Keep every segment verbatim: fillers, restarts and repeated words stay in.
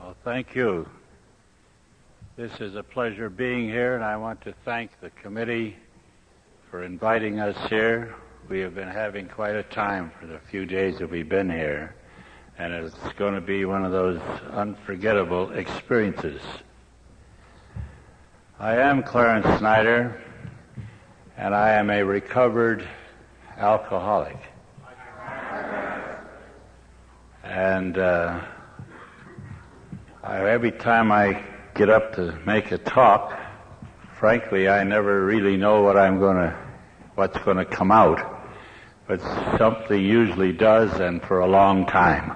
Well, thank you. This is a pleasure being here, and I want to thank the committee for inviting us here. We have been having quite a time for the few days that we've been here, and it's going to be one of those unforgettable experiences. I am Clarence Snyder, and I am a recovered alcoholic. And uh, I, every time I get up to make a talk, frankly, I never really know what I'm going to, what's going to come out, but something usually does, and for a long time.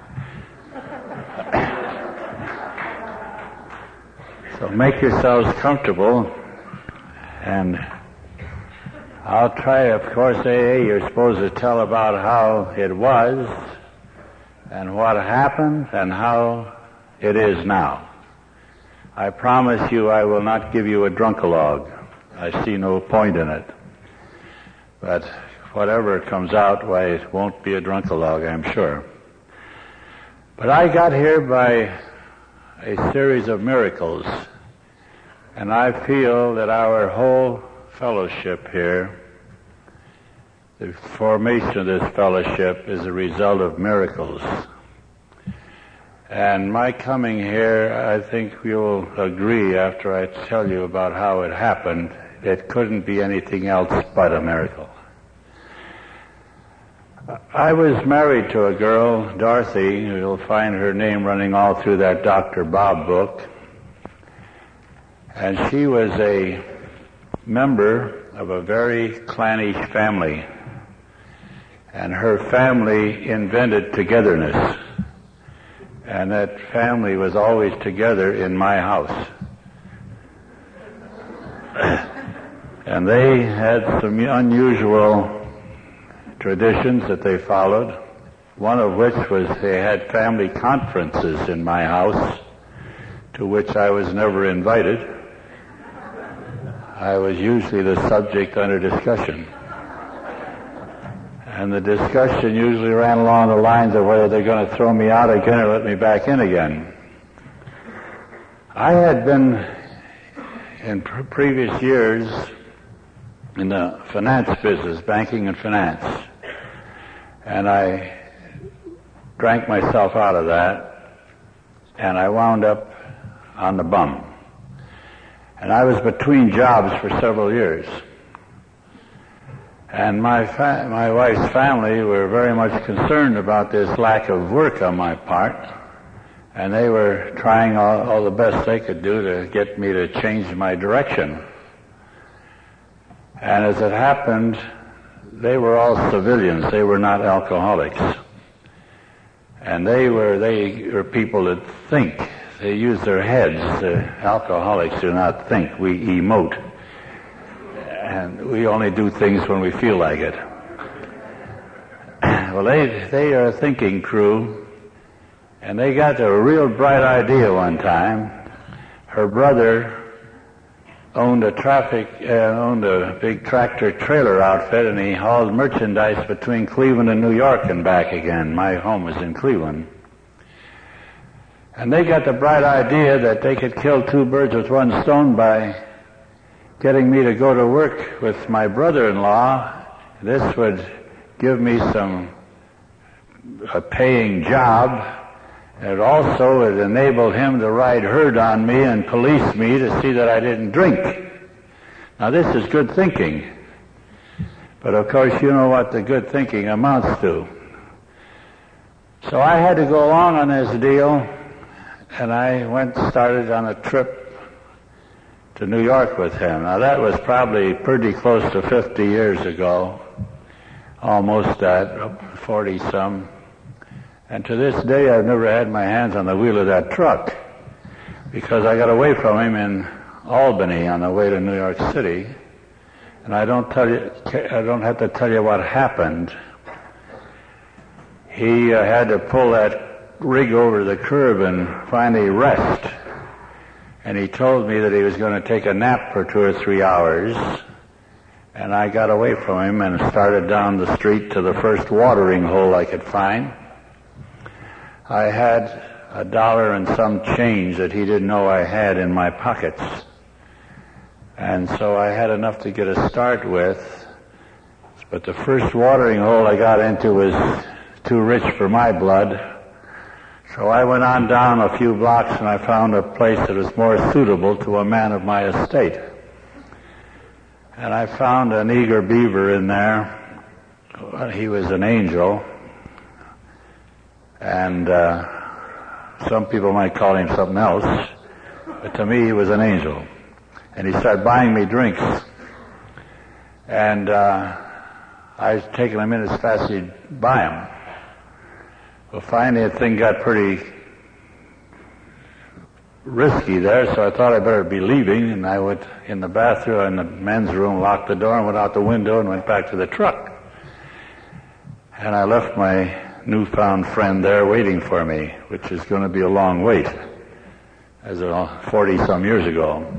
So make yourselves comfortable, and I'll try, of course, A A, you're supposed to tell about how it was, and what happened, and how it is now. I promise you I will not give you a drunkalogue. I see no point in it. But whatever comes out, why, it won't be a drunkalogue, I'm sure. But I got here by a series of miracles, and I feel that our whole fellowship here, the formation of this fellowship, is a result of miracles. And my coming here, I think you'll agree after I tell you about how it happened, it couldn't be anything else but a miracle. I was married to a girl, Dorothy. You'll find her name running all through that Doctor Bob book. And she was a member of a very clannish family. And her family invented togetherness. And that family was always together in my house. And they had some unusual traditions that they followed, one of which was they had family conferences in my house, to which I was never invited. I was usually the subject under discussion. And the discussion usually ran along the lines of whether they're going to throw me out again or let me back in again. I had been, in pr- previous years, in the finance business, banking and finance. And I drank myself out of that, and I wound up on the bum. And I was between jobs for several years. And my fa- my wife's family were very much concerned about this lack of work on my part, and they were trying all, all the best they could do to get me to change my direction. And as it happened, they were all civilians. They were not alcoholics. And they were they were people that think. They use their heads. The alcoholics do not think. We emote. And we only do things when we feel like it. Well, they they are a thinking crew, and they got a real bright idea one time. Her brother owned a traffic, uh, owned a big tractor trailer outfit, and he hauled merchandise between Cleveland and New York and back again. My home was in Cleveland. And they got the bright idea that they could kill two birds with one stone by getting me to go to work with my brother-in-law. This would give me some, a paying job. It also would enable him to ride herd on me and police me to see that I didn't drink. Now this is good thinking. But of course you know what the good thinking amounts to. So I had to go along on this deal, and I went started on a trip to New York with him. Now that was probably pretty close to fifty years ago, almost that, forty some. And to this day I've never had my hands on the wheel of that truck, because I got away from him in Albany on the way to New York City. And I don't tell you, I don't have to tell you what happened. He uh, had to pull that rig over the curb and finally rest. And he told me that he was going to take a nap for two or three hours. And I got away from him and started down the street to the first watering hole I could find. I had a dollar and some change that he didn't know I had in my pockets. And so I had enough to get a start with, but the first watering hole I got into was too rich for my blood. So I went on down a few blocks and I found a place that was more suitable to a man of my estate. And I found an eager beaver in there. He was an angel. And uh, some people might call him something else. But to me, he was an angel. And he started buying me drinks. And uh, I was taking him in as fast as he'd buy them. Well, finally, the thing got pretty risky there, so I thought I better be leaving, and I went in the bathroom, in the men's room, locked the door, and went out the window and went back to the truck. And I left my newfound friend there waiting for me, which is going to be a long wait, as a forty-some years ago.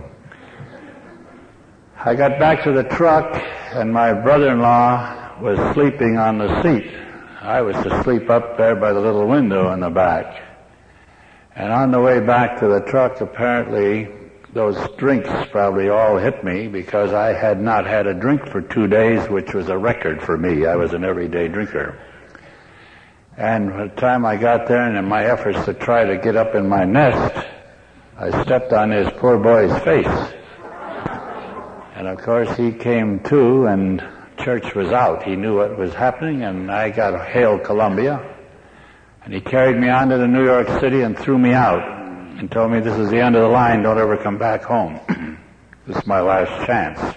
I got back to the truck, and my brother-in-law was sleeping on the seat. I was to sleep up there by the little window in the back. And on the way back to the truck, apparently, those drinks probably all hit me because I had not had a drink for two days, which was a record for me. I was an everyday drinker. And by the time I got there, and in my efforts to try to get up in my nest, I stepped on this poor boy's face. And of course, he came to, and church was out. He knew what was happening, and I got hail Columbia. And he carried me on to the New York City and threw me out and told me, this is the end of the line, don't ever come back home. This is my last chance.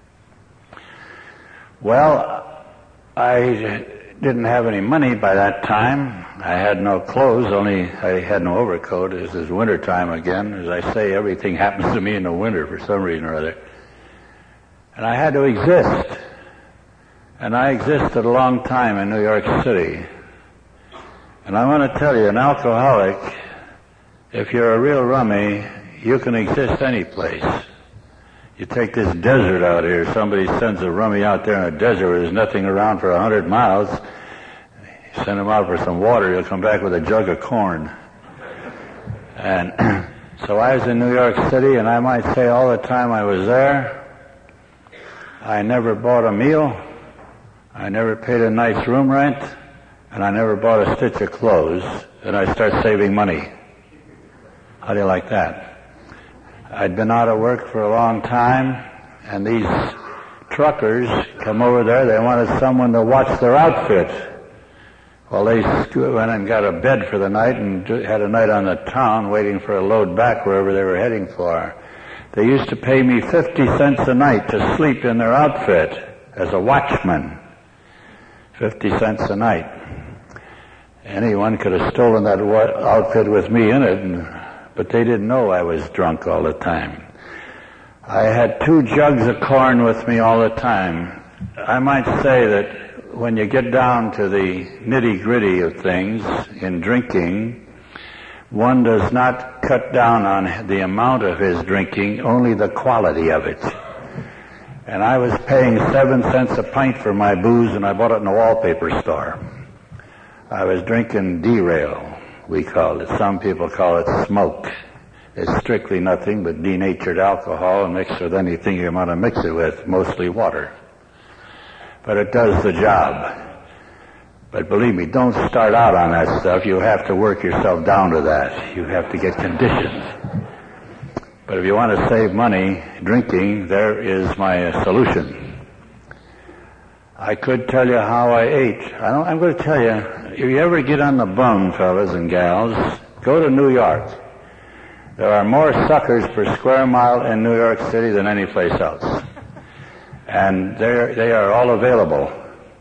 Well, I didn't have any money by that time. I had no clothes, only I had no overcoat. This is winter time again. As I say, everything happens to me in the winter for some reason or other. And I had to exist. And I existed a long time in New York City. And I want to tell you, an alcoholic, if you're a real rummy, you can exist any place. You take this desert out here, somebody sends a rummy out there in a desert where there's nothing around for a hundred miles, you send him out for some water, he'll come back with a jug of corn. And so I was in New York City, and I might say all the time I was there, I never bought a meal, I never paid a nice room rent, and I never bought a stitch of clothes, and I start saving money. How do you like that? I'd been out of work for a long time, and these truckers come over there, they wanted someone to watch their outfit. Well, they went and got a bed for the night and had a night on the town waiting for a load back wherever they were heading for. They used to pay me fifty cents a night to sleep in their outfit as a watchman. Fifty cents a night. Anyone could have stolen that outfit with me in it, and, but they didn't know I was drunk all the time. I had two jugs of corn with me all the time. I might say that when you get down to the nitty-gritty of things in drinking, one does not cut down on the amount of his drinking, only the quality of it. And I was paying seven cents a pint for my booze, and I bought it in a wallpaper store. I was drinking derail, we called it. Some people call it smoke. It's strictly nothing but denatured alcohol and mixed with anything you want to mix it with, mostly water. But it does the job. But believe me, don't start out on that stuff. You have to work yourself down to that. You have to get conditioned. But if you want to save money drinking, there is my solution. I could tell you how I ate. I don't, I'm going to tell you, if you ever get on the bum, fellas and gals, go to New York. There are more suckers per square mile in New York City than any place else. And they're, they are all available.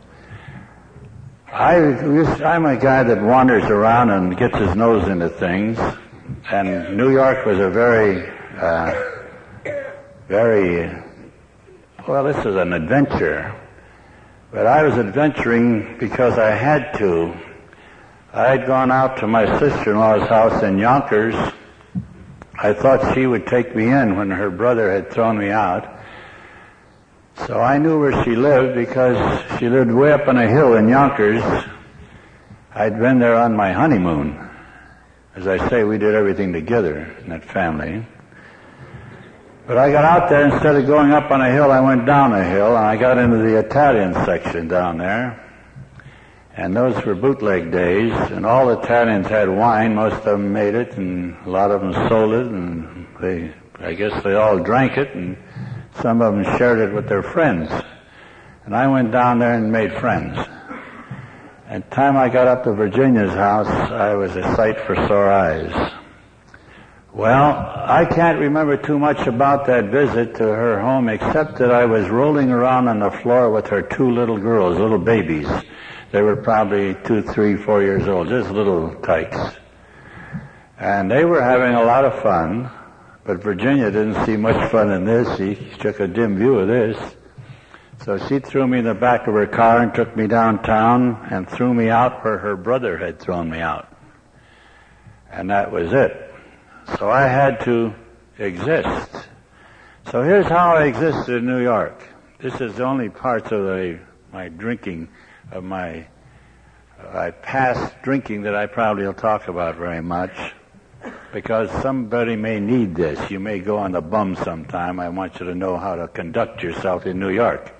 I, I'm a guy that wanders around and gets his nose into things. And New York was a very, uh, very, well, this is an adventure. But I was adventuring because I had to. I had gone out to my sister-in-law's house in Yonkers. I thought she would take me in when her brother had thrown me out. So I knew where she lived because she lived way up on a hill in Yonkers. I'd been there on my honeymoon. As I say, we did everything together in that family. But I got out there, instead of going up on a hill, I went down a hill, and I got into the Italian section down there. And those were bootleg days, and all Italians had wine. Most of them made it, and a lot of them sold it, and they, I guess they all drank it, and some of them shared it with their friends. And I went down there and made friends. And the time I got up to Virginia's house, I was a sight for sore eyes. Well, I can't remember too much about that visit to her home, except that I was rolling around on the floor with her two little girls, little babies. They were probably two, three, four years old, just little tykes. And they were having a lot of fun, but Virginia didn't see much fun in this. She took a dim view of this. So she threw me in the back of her car and took me downtown and threw me out where her brother had thrown me out. And that was it. So I had to exist. So here's how I existed in New York. This is the only parts of the, my drinking, of my, my past drinking that I probably will talk about very much, because somebody may need this. You may go on the bum sometime. I want you to know how to conduct yourself in New York.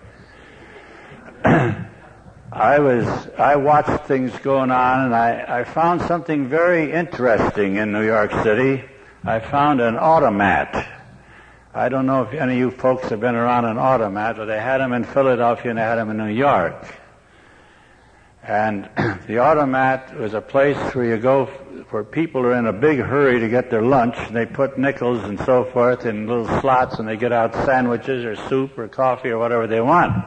I was, I watched things going on, and I, I found something very interesting in New York City. I found an automat. I don't know if any of you folks have been around an automat, but they had them in Philadelphia and they had them in New York. And the automat was a place where you go, where people are in a big hurry to get their lunch, and they put nickels and so forth in little slots, and they get out sandwiches or soup or coffee or whatever they want.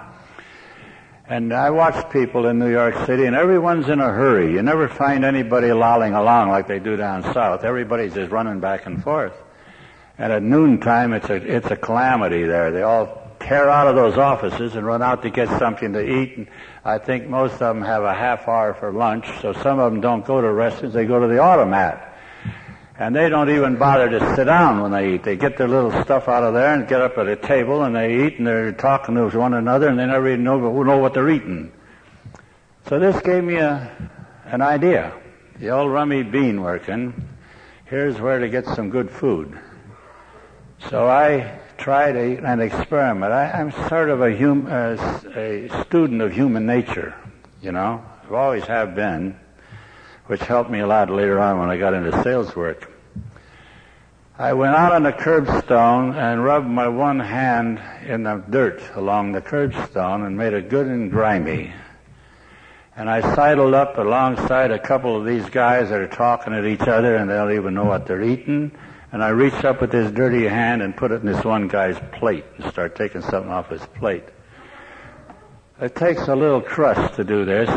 And I watched people in New York City, and everyone's in a hurry. You never find anybody lolling along like they do down south. Everybody's just running back and forth. And at noontime, it's a, it's a calamity there. They all tear out of those offices and run out to get something to eat. And I think most of them have a half hour for lunch, so some of them don't go to restaurants, they go to the automat. And they don't even bother to sit down when they eat. They get their little stuff out of there and get up at a table and they eat, and they're talking to one another, and they never even know, know what they're eating. So this gave me a, an idea. The old rummy bean working. Here's where to get some good food. So I tried a, an experiment. I, I'm sort of a, hum, uh, a student of human nature, you know. I always have been, which helped me a lot later on when I got into sales work. I went out on the curbstone and rubbed my one hand in the dirt along the curbstone and made it good and grimy. And I sidled up alongside a couple of these guys that are talking at each other, and they don't even know what they're eating. And I reached up with this dirty hand and put it in this one guy's plate and started taking something off his plate. It takes a little trust to do this.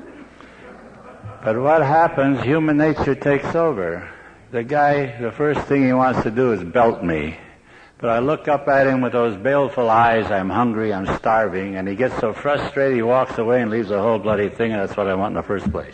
But what happens, human nature takes over. The guy, the first thing he wants to do is belt me. But I look up at him with those baleful eyes, I'm hungry, I'm starving, and he gets so frustrated he walks away and leaves the whole bloody thing, and that's what I want in the first place.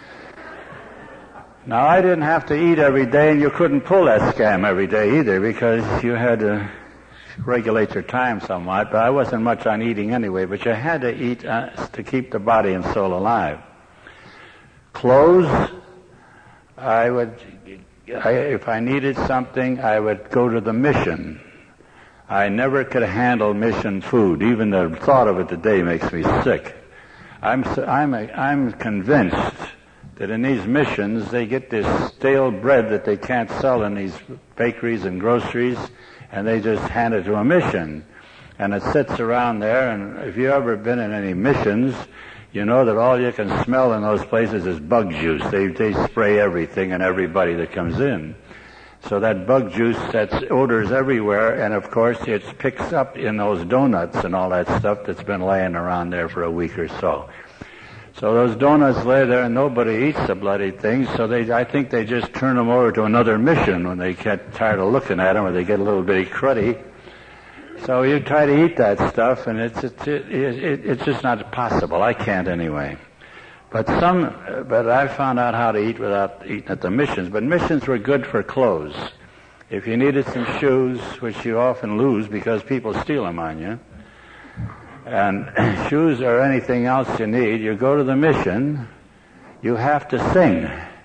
Now, I didn't have to eat every day, and you couldn't pull that scam every day either, because you had to regulate your time somewhat, but I wasn't much on eating anyway, but you had to eat uh, to keep the body and soul alive. Clothes, I would, I, if I needed something, I would go to the mission. I never could handle mission food. Even the thought of it today makes me sick. I'm, I'm, a, I'm convinced that in these missions, they get this stale bread that they can't sell in these bakeries and groceries, and they just hand it to a mission. And it sits around there, and if you've ever been in any missions, you know that all you can smell in those places is bug juice. They, they spray everything and everybody that comes in. So that bug juice sets odors everywhere, and of course it picks up in those donuts and all that stuff that's been laying around there for a week or so. So those donuts lay there and nobody eats the bloody things, so they, I think they just turn them over to another mission when they get tired of looking at them or they get a little bit cruddy. So you try to eat that stuff, and it's it's it, it, it's just not possible. I can't anyway. But some, but I found out how to eat without eating at the missions. But missions were good for clothes. If you needed some shoes, which you often lose because people steal them on you, and shoes or anything else you need, you go to the mission. You have to sing.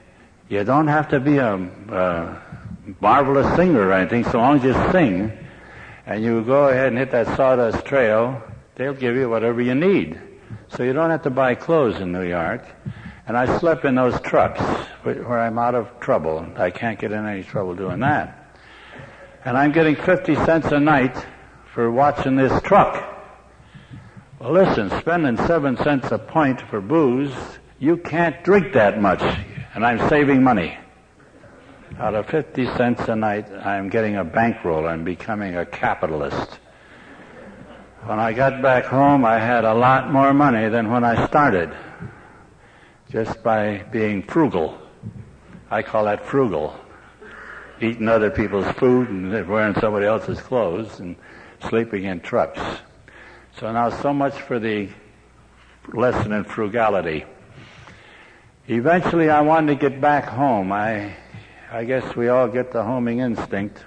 You don't have to be a, a marvelous singer or anything, so long as you sing, and you go ahead and hit that sawdust trail, they'll give you whatever you need. So you don't have to buy clothes in New York. And I slept in those trucks where I'm out of trouble. I can't get in any trouble doing that. And I'm getting fifty cents a night for watching this truck. Well, listen, spending seven cents a pint for booze, you can't drink that much. And I'm saving money. Out of fifty cents a night, I'm getting a bankroll. I'm becoming a capitalist. When I got back home, I had a lot more money than when I started, just by being frugal. I call that frugal. Eating other people's food and wearing somebody else's clothes and sleeping in trucks. So now so much for the lesson in frugality. Eventually I wanted to get back home. I, I guess we all get the homing instinct.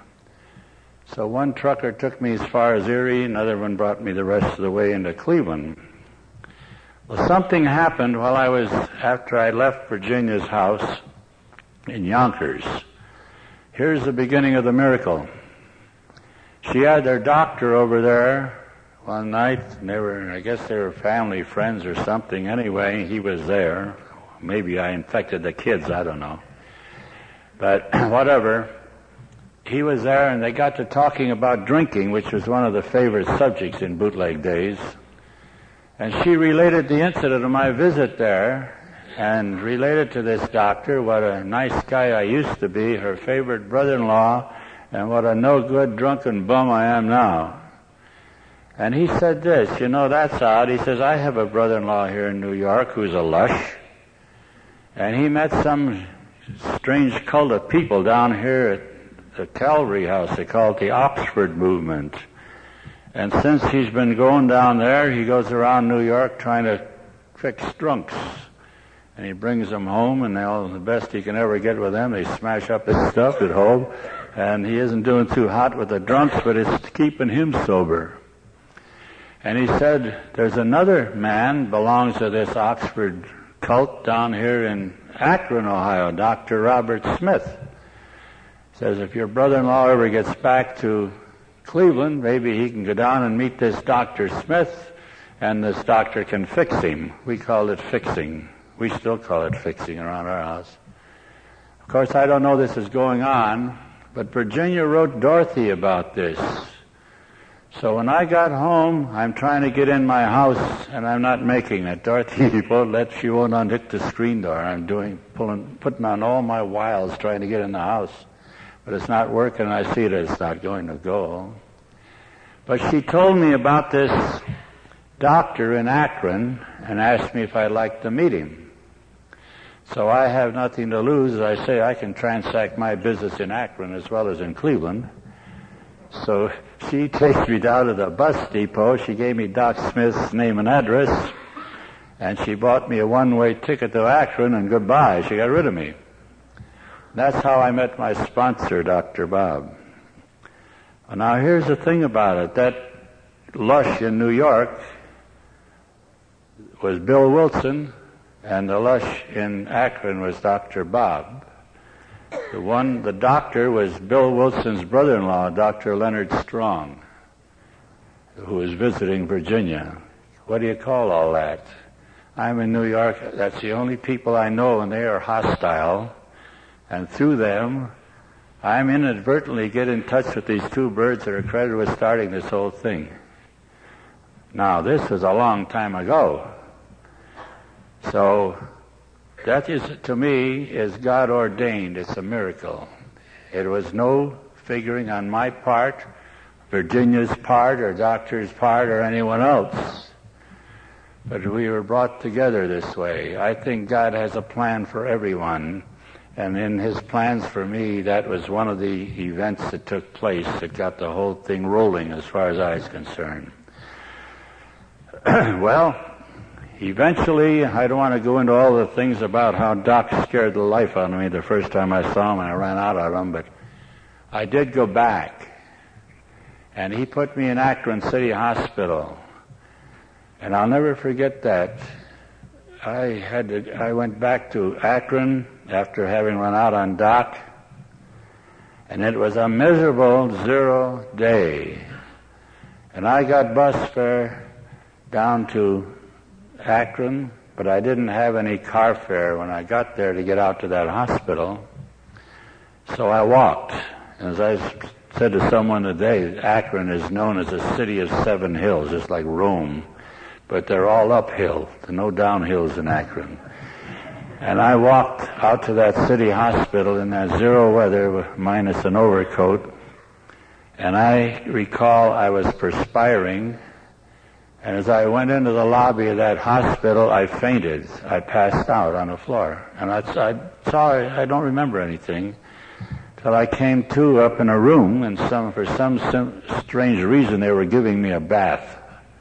So one trucker took me as far as Erie, another one brought me the rest of the way into Cleveland. Well, something happened while I was, after I left Virginia's house in Yonkers. Here's the beginning of the miracle. She had their doctor over there one night, and they were, I guess they were family friends or something. Anyway, he was there. Maybe I infected the kids, I don't know. But whatever. He was there, and they got to talking about drinking, which was one of the favorite subjects in bootleg days. And she related the incident of my visit there, and related to this doctor what a nice guy I used to be, her favorite brother-in-law, and what a no-good drunken bum I am now. And he said this, you know, that's odd. He says, I have a brother-in-law here in New York who's a lush, and he met some strange cult of people down here at the Calvary House. They call it the Oxford Movement. And since he's been going down there, he goes around New York trying to fix drunks. And he brings them home, and all the best he can ever get with them, they smash up his stuff at home. And he isn't doing too hot with the drunks, but it's keeping him sober. And he said, there's another man belongs to this Oxford cult down here in Akron, Ohio, Doctor Robert Smith. Says if your brother-in-law ever gets back to Cleveland, maybe he can go down and meet this Doctor Smith, and this doctor can fix him. We call it fixing. We still call it fixing around our house. Of course, I don't know this is going on, but Virginia wrote Dorothy about this. So when I got home, I'm trying to get in my house, and I'm not making it. Dorothy won't let, she won't unhook the screen door. I'm doing, pulling, putting on all my wiles trying to get in the house. But it's not working. I see that it's not going to go. But she told me about this doctor in Akron and asked me if I'd like to meet him. So I have nothing to lose. As I say, I can transact my business in Akron as well as in Cleveland. So she takes me down to the bus depot. She gave me Doc Smith's name and address, and she bought me a one-way ticket to Akron, and goodbye. She got rid of me. That's how I met my sponsor, Doctor Bob. Well, now here's the thing about it. That lush in New York was Bill Wilson, and the lush in Akron was Doctor Bob. The one, the doctor was Bill Wilson's brother-in-law, Doctor Leonard Strong, who was visiting Virginia. What do you call all that? I'm in New York. That's the only people I know, and they are hostile. And through them, I'm inadvertently get in touch with these two birds that are credited with starting this whole thing. Now, this was a long time ago. So, that is, to me, is God ordained. It's a miracle. It was no figuring on my part, Virginia's part, or Doctor's part, or anyone else. But we were brought together this way. I think God has a plan for everyone. And in his plans for me, that was one of the events that took place that got the whole thing rolling as far as I was concerned. Well, eventually, I don't want to go into all the things about how Doc scared the life out of me the first time I saw him and I ran out of him, but I did go back. And he put me in Akron City Hospital. And I'll never forget that. I had to, I went back to Akron after having run out on dock, and it was a miserable zero day. And I got bus fare down to Akron, but I didn't have any car fare when I got there to get out to that hospital. So I walked. And as I said to someone today, Akron is known as a city of seven hills, just like Rome. But they're all uphill. There are no downhills in Akron. And I walked out to that city hospital in that zero weather minus an overcoat. And I recall I was perspiring. And as I went into the lobby of that hospital, I fainted. I passed out on the floor. And I, I saw, I don't remember anything, till I came to up in a room, and some, for some sim, strange reason they were giving me a bath.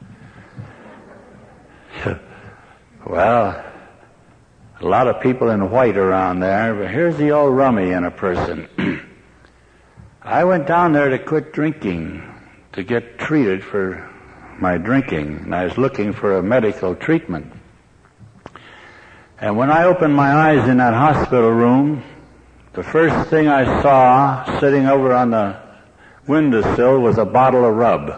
Well, a lot of people in white around there, but here's the old rummy in a person. I went down there to quit drinking, to get treated for my drinking, and I was looking for a medical treatment. And when I opened my eyes in that hospital room, the first thing I saw sitting over on the windowsill was a bottle of rub.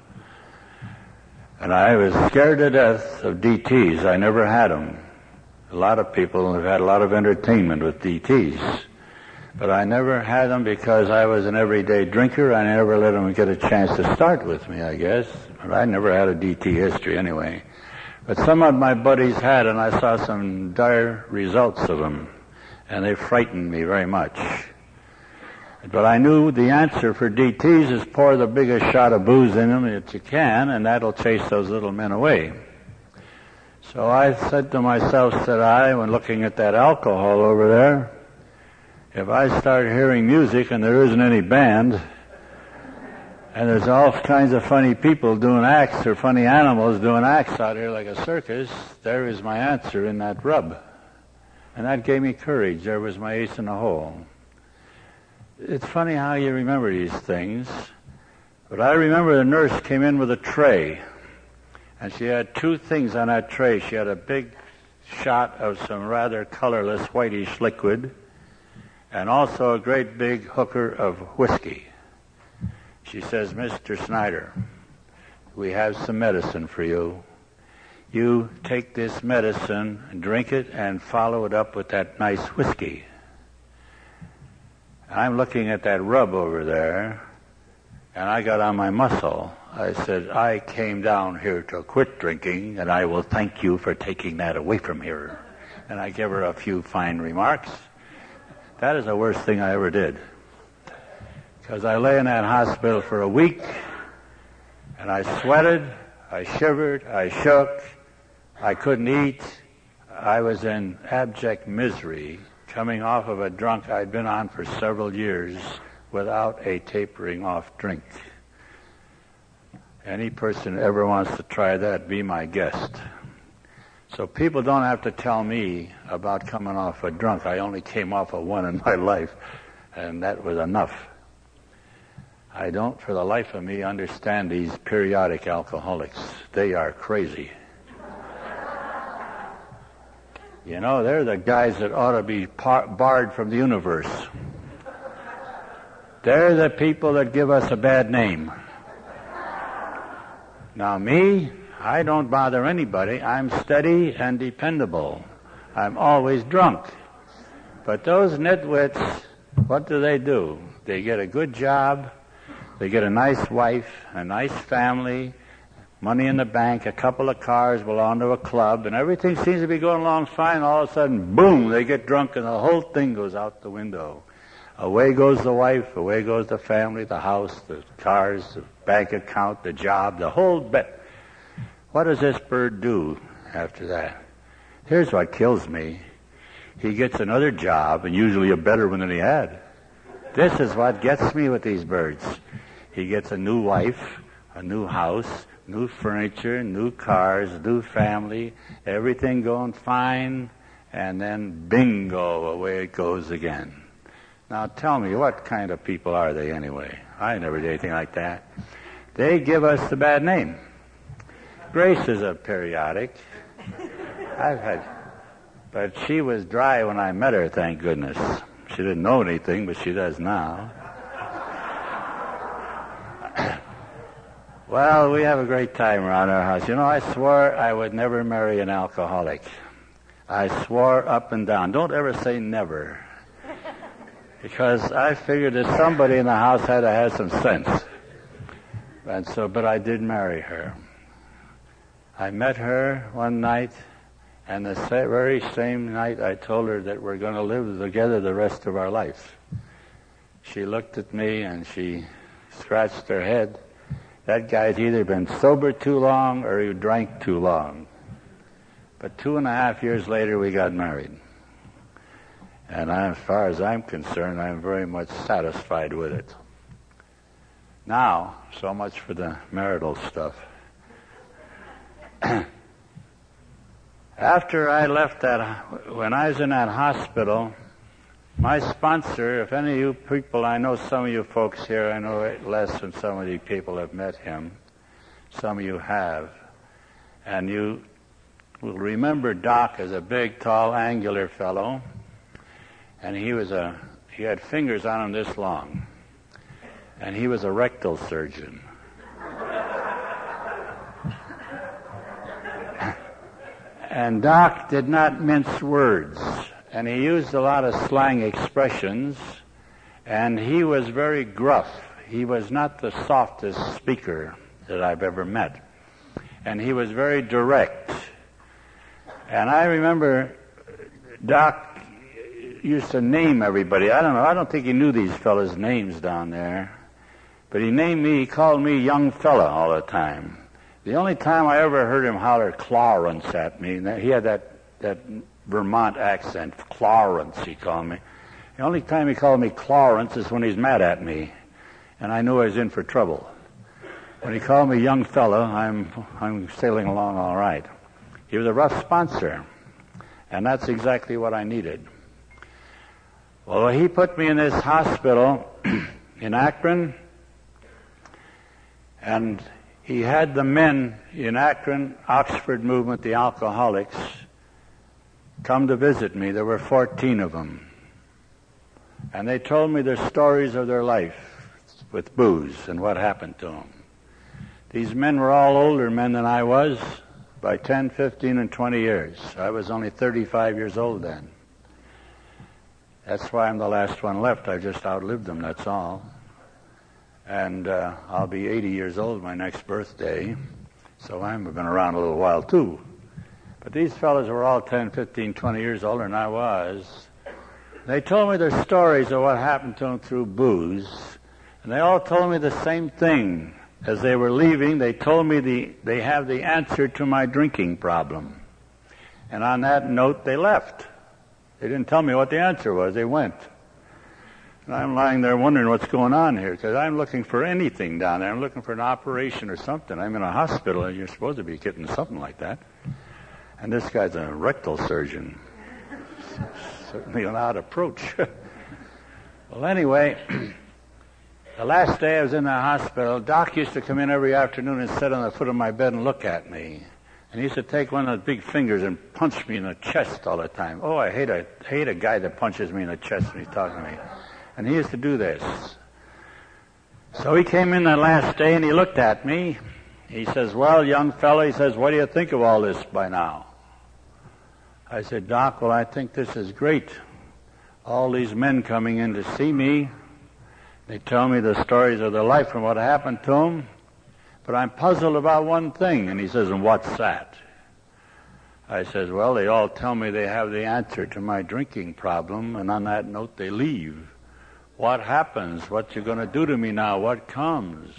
And I was scared to death of D Ts. I never had them. A lot of people have had a lot of entertainment with D Ts. But I never had them because I was an everyday drinker. I never let them get a chance to start with me, I guess. But I never had a D T history anyway. But some of my buddies had, and I saw some dire results of them. And they frightened me very much. But I knew the answer for D Ts is pour the biggest shot of booze in them that you can, and that'll chase those little men away. So I said to myself, said I, when looking at that alcohol over there, if I start hearing music and there isn't any band, and there's all kinds of funny people doing acts or funny animals doing acts out here like a circus, there is my answer in that rub. And that gave me courage. There was my ace in the hole. It's funny how you remember these things. But I remember the nurse came in with a tray. And she had two things on that tray. She had a big shot of some rather colorless whitish liquid. And also a great big hooker of whiskey. She says, Mister Snyder, we have some medicine for you. You take this medicine and drink it and follow it up with that nice whiskey. I'm looking at that rub over there, and I got on my muscle. I said, I came down here to quit drinking, and I will thank you for taking that away from here. And I gave her a few fine remarks. That is the worst thing I ever did. Because I lay in that hospital for a week, and I sweated, I shivered, I shook, I couldn't eat. I was in abject misery, coming off of a drunk I'd been on for several years without a tapering off drink. Any person who ever wants to try that, be my guest. So people don't have to tell me about coming off a drunk. I only came off of one in my life, and that was enough. I don't, for the life of me, understand these periodic alcoholics. They are crazy. You know, they're the guys that ought to be par- barred from the universe. They're the people that give us a bad name. Now me, I don't bother anybody. I'm steady and dependable. I'm always drunk. But those nitwits, what do they do? They get a good job, they get a nice wife, a nice family, money in the bank, a couple of cars, belong to a club, and everything seems to be going along fine. All of a sudden, boom, they get drunk and the whole thing goes out the window. Away goes the wife, away goes the family, the house, the cars, the bank account, the job, the whole bit. What does this bird do after that? Here's what kills me. He gets another job, and usually a better one than he had. This is what gets me with these birds. He gets a new wife, a new house, new furniture, new cars, new family, everything going fine, and then bingo, away it goes again. Now tell me, what kind of people are they anyway? I never did anything like that. They give us the bad name. Grace is a periodic. I've had, but she was dry when I met her, thank goodness. She didn't know anything, but she does now. Well, we have a great time around our house. You know, I swore I would never marry an alcoholic. I swore up and down. Don't ever say never. Because I figured that somebody in the house had to have some sense. And so, but I did marry her. I met her one night, and the very same night I told her that we're going to live together the rest of our life. She looked at me and she scratched her head. That guy's either been sober too long or he drank too long. But two and a half years later, we got married. And I, as far as I'm concerned, I'm very much satisfied with it. Now, so much for the marital stuff. After I left that, when I was in that hospital, my sponsor, if any of you people, I know some of you folks here, I know it less than some of you people have met him. Some of you have. And you will remember Doc as a big, tall, angular fellow. And he was a, he had fingers on him this long. And he was a rectal surgeon. And Doc did not mince words. And he used a lot of slang expressions, and he was very gruff. He was not the softest speaker that I've ever met. And he was very direct. And I remember Doc used to name everybody. I don't know, I don't think he knew these fellas' names down there. But he named me, he called me young fella all the time. The only time I ever heard him holler Clarence at me, he had that, that Vermont accent, Clarence, he called me. The only time he called me Clarence is when he's mad at me, and I knew I was in for trouble. When he called me young fella, I'm I'm sailing along all right. He was a rough sponsor, and that's exactly what I needed. Well, he put me in this hospital in Akron, and he had the men in Akron, Oxford movement, the alcoholics, come to visit me. There were fourteen of them. And they told me their stories of their life with booze and what happened to them. These men were all older men than I was by ten, fifteen, and twenty years. I was only thirty-five years old then. That's why I'm the last one left. I just outlived them, that's all. And uh, I'll be eighty years old my next birthday, so I've been around a little while too. But these fellows were all ten, fifteen, twenty years older than I was. They told me their stories of what happened to them through booze, and they all told me the same thing. As they were leaving, they told me the, they have the answer to my drinking problem. And on that note, they left. They didn't tell me what the answer was. They went. And I'm lying there wondering what's going on here, because I'm looking for anything down there. I'm looking for an operation or something. I'm in a hospital, and you're supposed to be getting something like that. And this guy's a rectal surgeon. Certainly an odd approach. Well, anyway, the last day I was in the hospital, Doc used to come in every afternoon and sit on the foot of my bed and look at me. And he used to take one of those big fingers and punch me in the chest all the time. Oh, I hate a hate a guy that punches me in the chest when he's talking to me. And he used to do this. So he came in that last day and he looked at me. He says, well, young fella, he says, what do you think of all this by now? I said, Doc, well, I think this is great. All these men coming in to see me, they tell me the stories of their life and what happened to them, but I'm puzzled about one thing. And he says, and what's that? I says, well, they all tell me they have the answer to my drinking problem, and on that note, they leave. What happens? What you going to do to me now? What comes?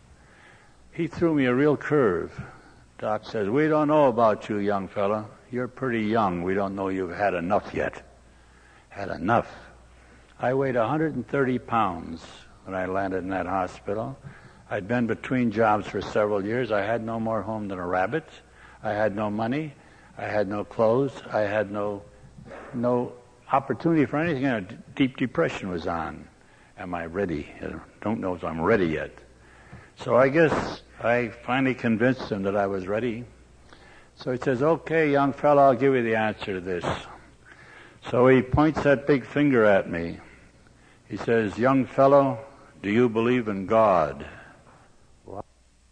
He threw me a real curve. Doc says, we don't know about you, young fella. You're pretty young. We don't know you've had enough yet. Had enough. I weighed one hundred thirty pounds when I landed in that hospital. I'd been between jobs for several years. I had no more home than a rabbit. I had no money. I had no clothes. I had no no opportunity for anything. A deep depression was on. Am I ready? I don't know if I'm ready yet. So I guess I finally convinced him that I was ready. So he says, okay, young fellow, I'll give you the answer to this. So he points that big finger at me. He says, young fellow, do you believe in God? What?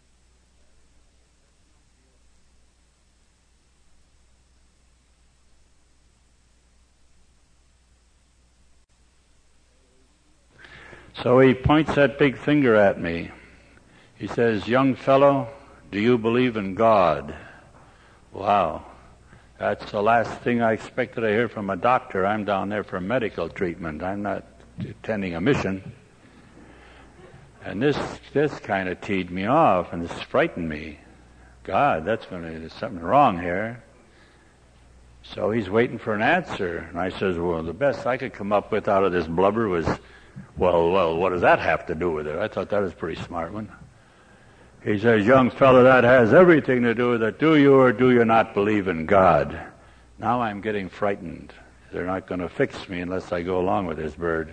So he points that big finger at me. He says, young fellow, do you believe in God? Wow. That's the last thing I expected to hear from a doctor. I'm down there for medical treatment. I'm not attending a mission. And this this kind of teed me off, and this frightened me. God, that's going to, there's something wrong here. So he's waiting for an answer. And I says, well, the best I could come up with out of this blubber was, well, well, what does that have to do with it? I thought that was a pretty smart one. He says, young fellow, that has everything to do with it. Do you or do you not believe in God? Now I'm getting frightened. They're not going to fix me unless I go along with this bird.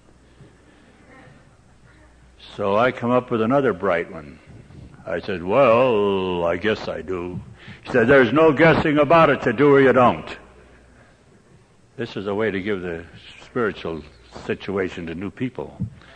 So I come up with another bright one. I said, well, I guess I do. He said, there's no guessing about it. You do or you don't. This is a way to give the spiritual situation to new people.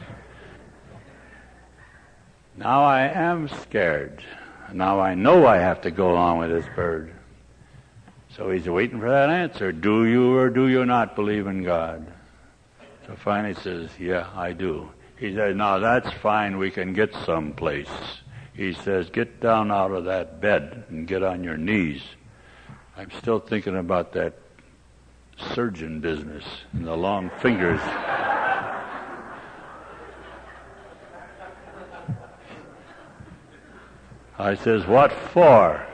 Now I am scared. Now I know I have to go along with this bird. So he's waiting for that answer. Do you or do you not believe in God? So finally he says, yeah, I do. He says, now that's fine. We can get someplace. He says, get down out of that bed and get on your knees. I'm still thinking about that surgeon business and the long fingers. I says, what for?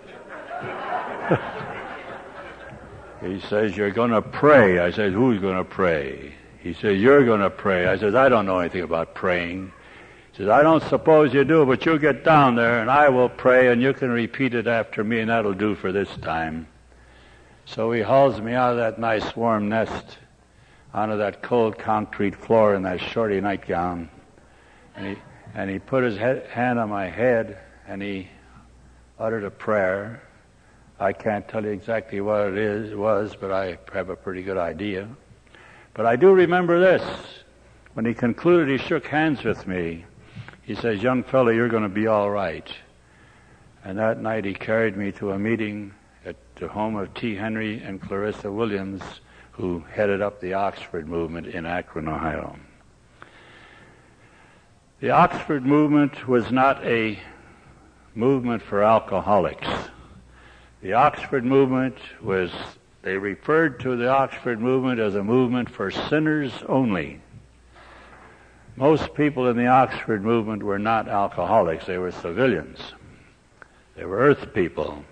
He says, you're going to pray. I says, who's going to pray? He says, you're going to pray. I says, I don't know anything about praying. He says, I don't suppose you do, but you get down there and I will pray and you can repeat it after me and that'll do for this time. So he hauls me out of that nice warm nest onto that cold concrete floor in that shorty nightgown. And he, and he put his head, hand on my head and he uttered a prayer. I can't tell you exactly what it is, it was, but I have a pretty good idea. But I do remember this. When he concluded, he shook hands with me. He says, young fellow, you're going to be all right. And that night he carried me to a meeting at the home of T. Henry and Clarissa Williams, who headed up the Oxford movement in Akron, Ohio. The Oxford movement was not a movement for alcoholics. The Oxford movement was, they referred to the Oxford movement as a movement for sinners only. Most people in the Oxford movement were not alcoholics, they were civilians. They were earth people.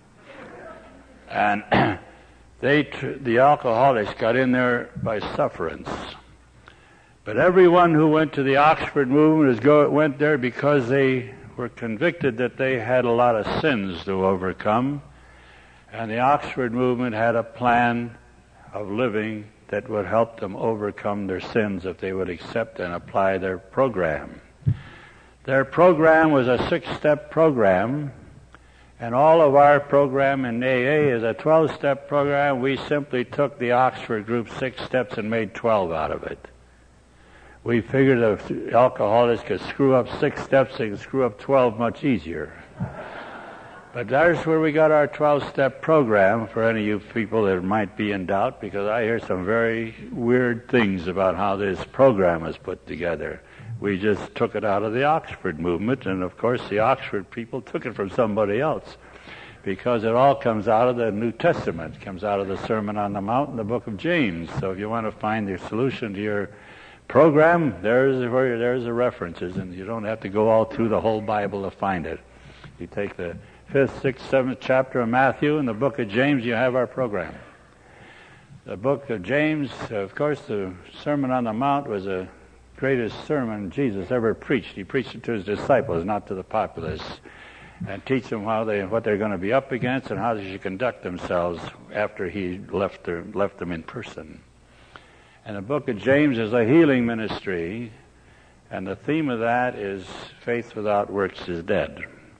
And they, the alcoholics got in there by sufferance. But everyone who went to the Oxford movement is go, went there because they were convicted that they had a lot of sins to overcome. And the Oxford movement had a plan of living that would help them overcome their sins if they would accept and apply their program. Their program was a six-step program, and all of our program in A A is a twelve-step program. We simply took the Oxford group six steps and made twelve out of it. We figured if alcoholics could screw up six steps, they could screw up twelve much easier. But there's where we got our twelve-step program for any of you people that might be in doubt, because I hear some very weird things about how this program is put together. We just took it out of the Oxford movement, and of course the Oxford people took it from somebody else, because it all comes out of the New Testament. It comes out of the Sermon on the Mount and the book of James. So if you want to find the solution to your program, there's where there's the references, and you don't have to go all through the whole Bible to find it. You take the fifth, sixth, seventh chapter of Matthew and the book of James, you have our program. The book of James, of course, the Sermon on the Mount was the greatest sermon Jesus ever preached. He preached it to his disciples, not to the populace, and teach them how they, what they're going to be up against and how they should conduct themselves after he left, their, left them in person. And the book of James is a healing ministry, and the theme of that is faith without works is dead.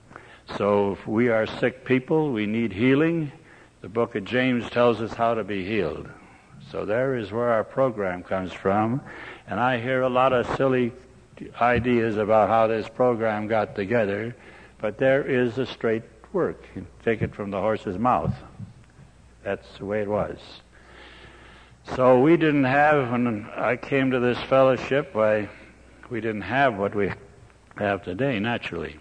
So if we are sick people, we need healing. The book of James tells us how to be healed. So there is where our program comes from. And I hear a lot of silly ideas about how this program got together, but there is a straight work. You take it from the horse's mouth. That's the way it was. So we didn't have, when I came to this fellowship, I, we didn't have what we have today, naturally.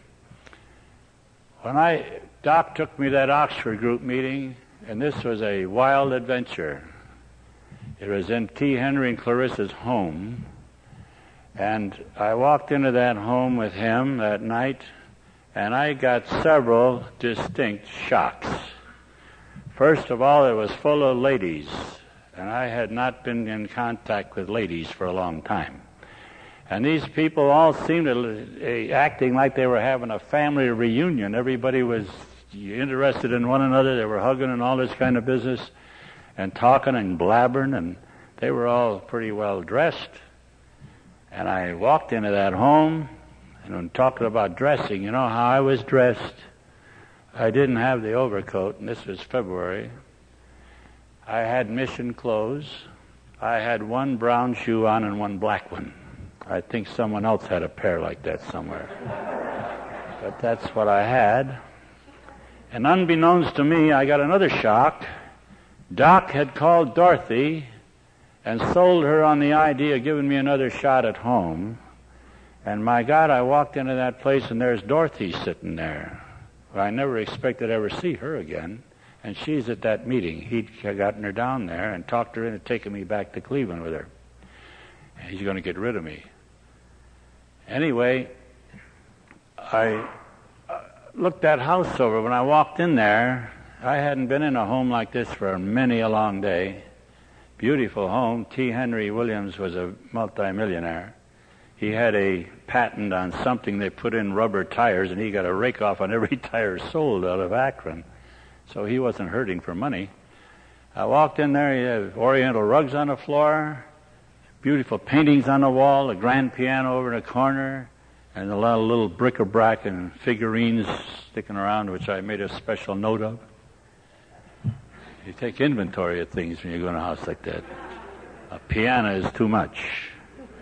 When I, Doc took me to that Oxford group meeting, and this was a wild adventure. It was in T. Henry and Clarissa's home, and I walked into that home with him that night, and I got several distinct shocks. First of all, it was full of ladies, and I had not been in contact with ladies for a long time. And these people all seemed to, uh, acting like they were having a family reunion. Everybody was interested in one another. They were hugging and all this kind of business and talking and blabbering, and they were all pretty well dressed. And I walked into that home, and when talking about dressing, you know how I was dressed? I didn't have the overcoat, and this was February. I had mission clothes. I had one brown shoe on and one black one. I think someone else had a pair like that somewhere. But that's what I had. And unbeknownst to me, I got another shock. Doc had called Dorothy and sold her on the idea of giving me another shot at home. And my God, I walked into that place and there's Dorothy sitting there. Well, I never expected to ever see her again. And she's at that meeting. He'd gotten her down there and talked her into taking me back to Cleveland with her. And he's going to get rid of me. Anyway, I looked that house over. When I walked in there, I hadn't been in a home like this for many a long day. Beautiful home. T. Henry Williams was a multimillionaire. He had a patent on something they put in rubber tires, and he got a rake off on every tire sold out of Akron. So he wasn't hurting for money. I walked in there, he had oriental rugs on the floor, beautiful paintings on the wall, a grand piano over in the corner, and a lot of little bric-a-brac and figurines sticking around, which I made a special note of. You take inventory of things when you go in a house like that. A piano is too much.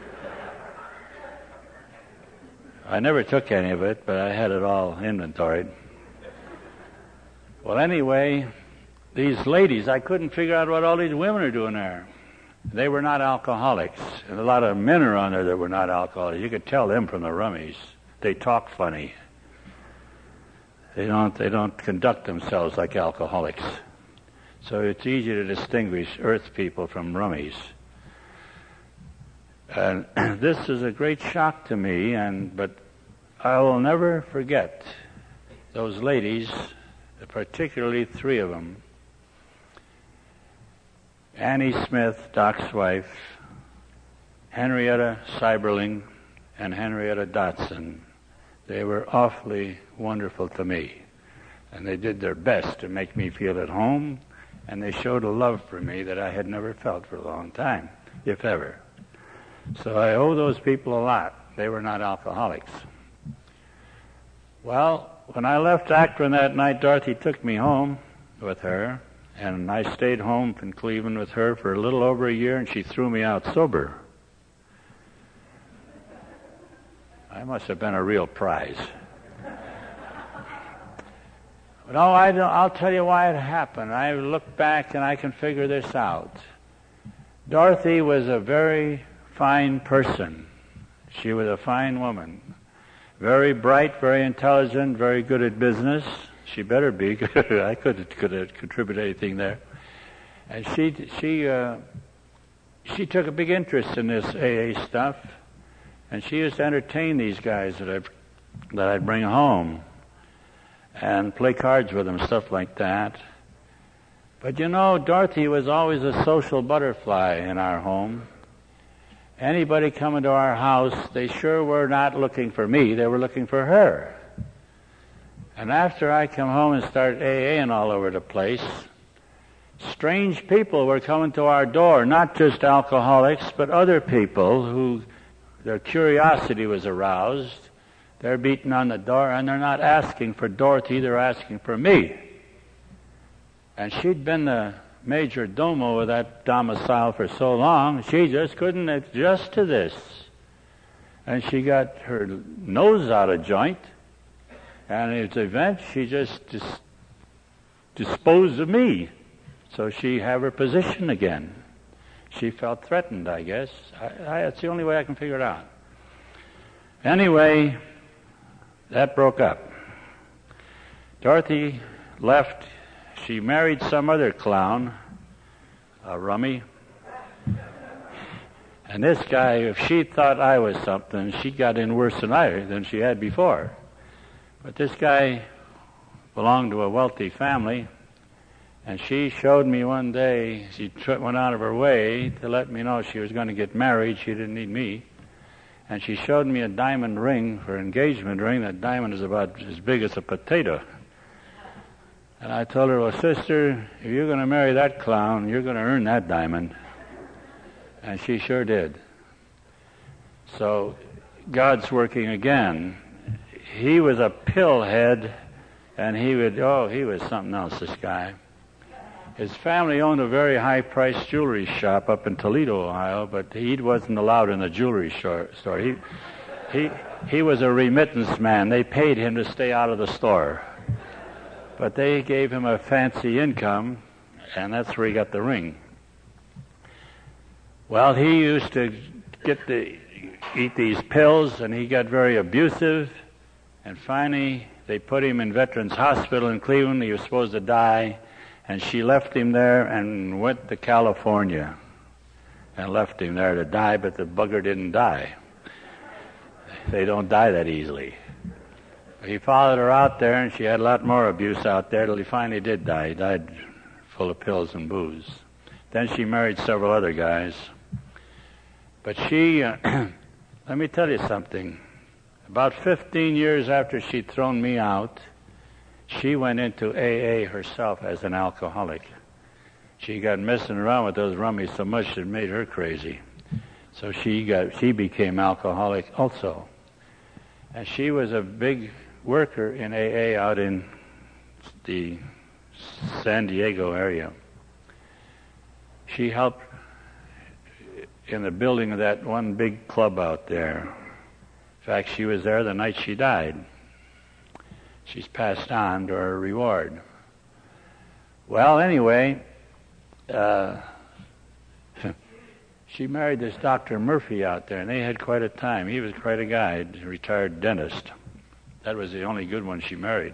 I never took any of it, but I had it all inventoried. Well, anyway, these ladies, I couldn't figure out what all these women are doing there. They were not alcoholics. And a lot of men are on there that were not alcoholics. You could tell them from the rummies. They talk funny. They don't, they don't conduct themselves like alcoholics. So it's easy to distinguish earth people from rummies. And this is a great shock to me, and but I will never forget those ladies, particularly three of them. Annie Smith, Doc's wife, Henrietta Seiberling, and Henrietta Dotson. They were awfully wonderful to me, and they did their best to make me feel at home, and they showed a love for me that I had never felt for a long time, if ever. So I owe those people a lot. They were not alcoholics. Well, when I left Akron that night, Dorothy took me home with her, and I stayed home in Cleveland with her for a little over a year, and she threw me out sober. I must have been a real prize. No, I don't, I'll tell you why it happened. I look back and I can figure this out. Dorothy was a very fine person. She was a fine woman. Very bright, very intelligent, very good at business. She better be. I couldn't could contribute anything there. And she she uh, she took a big interest in this A A stuff, and she used to entertain these guys that I that I'd bring home and play cards with them, stuff like that. But you know, Dorothy was always a social butterfly in our home. Anybody coming to our house, they sure were not looking for me. They were looking for her. And after I come home and started AAing all over the place, strange people were coming to our door, not just alcoholics, but other people who their curiosity was aroused. They're beating on the door, and they're not asking for Dorothy, they're asking for me. And she'd been the major domo of that domicile for so long, she just couldn't adjust to this. And she got her nose out of joint, and at the event, she just dis- disposed of me. So she had her position again. She felt threatened, I guess. I, I, that's the only way I can figure it out. Anyway, that broke up. Dorothy left. She married some other clown, a rummy. And this guy, if she thought I was something, she got in worse than I than she had before. But this guy belonged to a wealthy family, and she showed me one day, she went out of her way to let me know she was going to get married. She didn't need me. And she showed me a diamond ring for an engagement ring. That diamond is about as big as a potato. And I told her, well, sister, if you're going to marry that clown, you're going to earn that diamond. And she sure did. So God's working again. He was a pillhead, and he would, oh, he was something else, this guy. His family owned a very high-priced jewelry shop up in Toledo, Ohio, but he wasn't allowed in the jewelry store. He, he, he was a remittance man. They paid him to stay out of the store. But they gave him a fancy income, and that's where he got the ring. Well, he used to get to eat these pills, and he got very abusive. And finally, they put him in Veterans Hospital in Cleveland. He was supposed to die, and she left him there and went to California and left him there to die, but the bugger didn't die. They don't die that easily. He followed her out there, and she had a lot more abuse out there till he finally did die. He died full of pills and booze. Then she married several other guys. But she, uh, let me tell you something. About fifteen years after she'd thrown me out, she went into A A herself as an alcoholic. She got messing around with those rummies so much it made her crazy. So she got, she became alcoholic also. And she was a big worker in A A out in the San Diego area. She helped in the building of that one big club out there. In fact, she was there the night she died. She's passed on to her reward. Well, anyway, uh, she married this Doctor Murphy out there, and they had quite a time. He was quite a guy, a retired dentist. That was the only good one she married.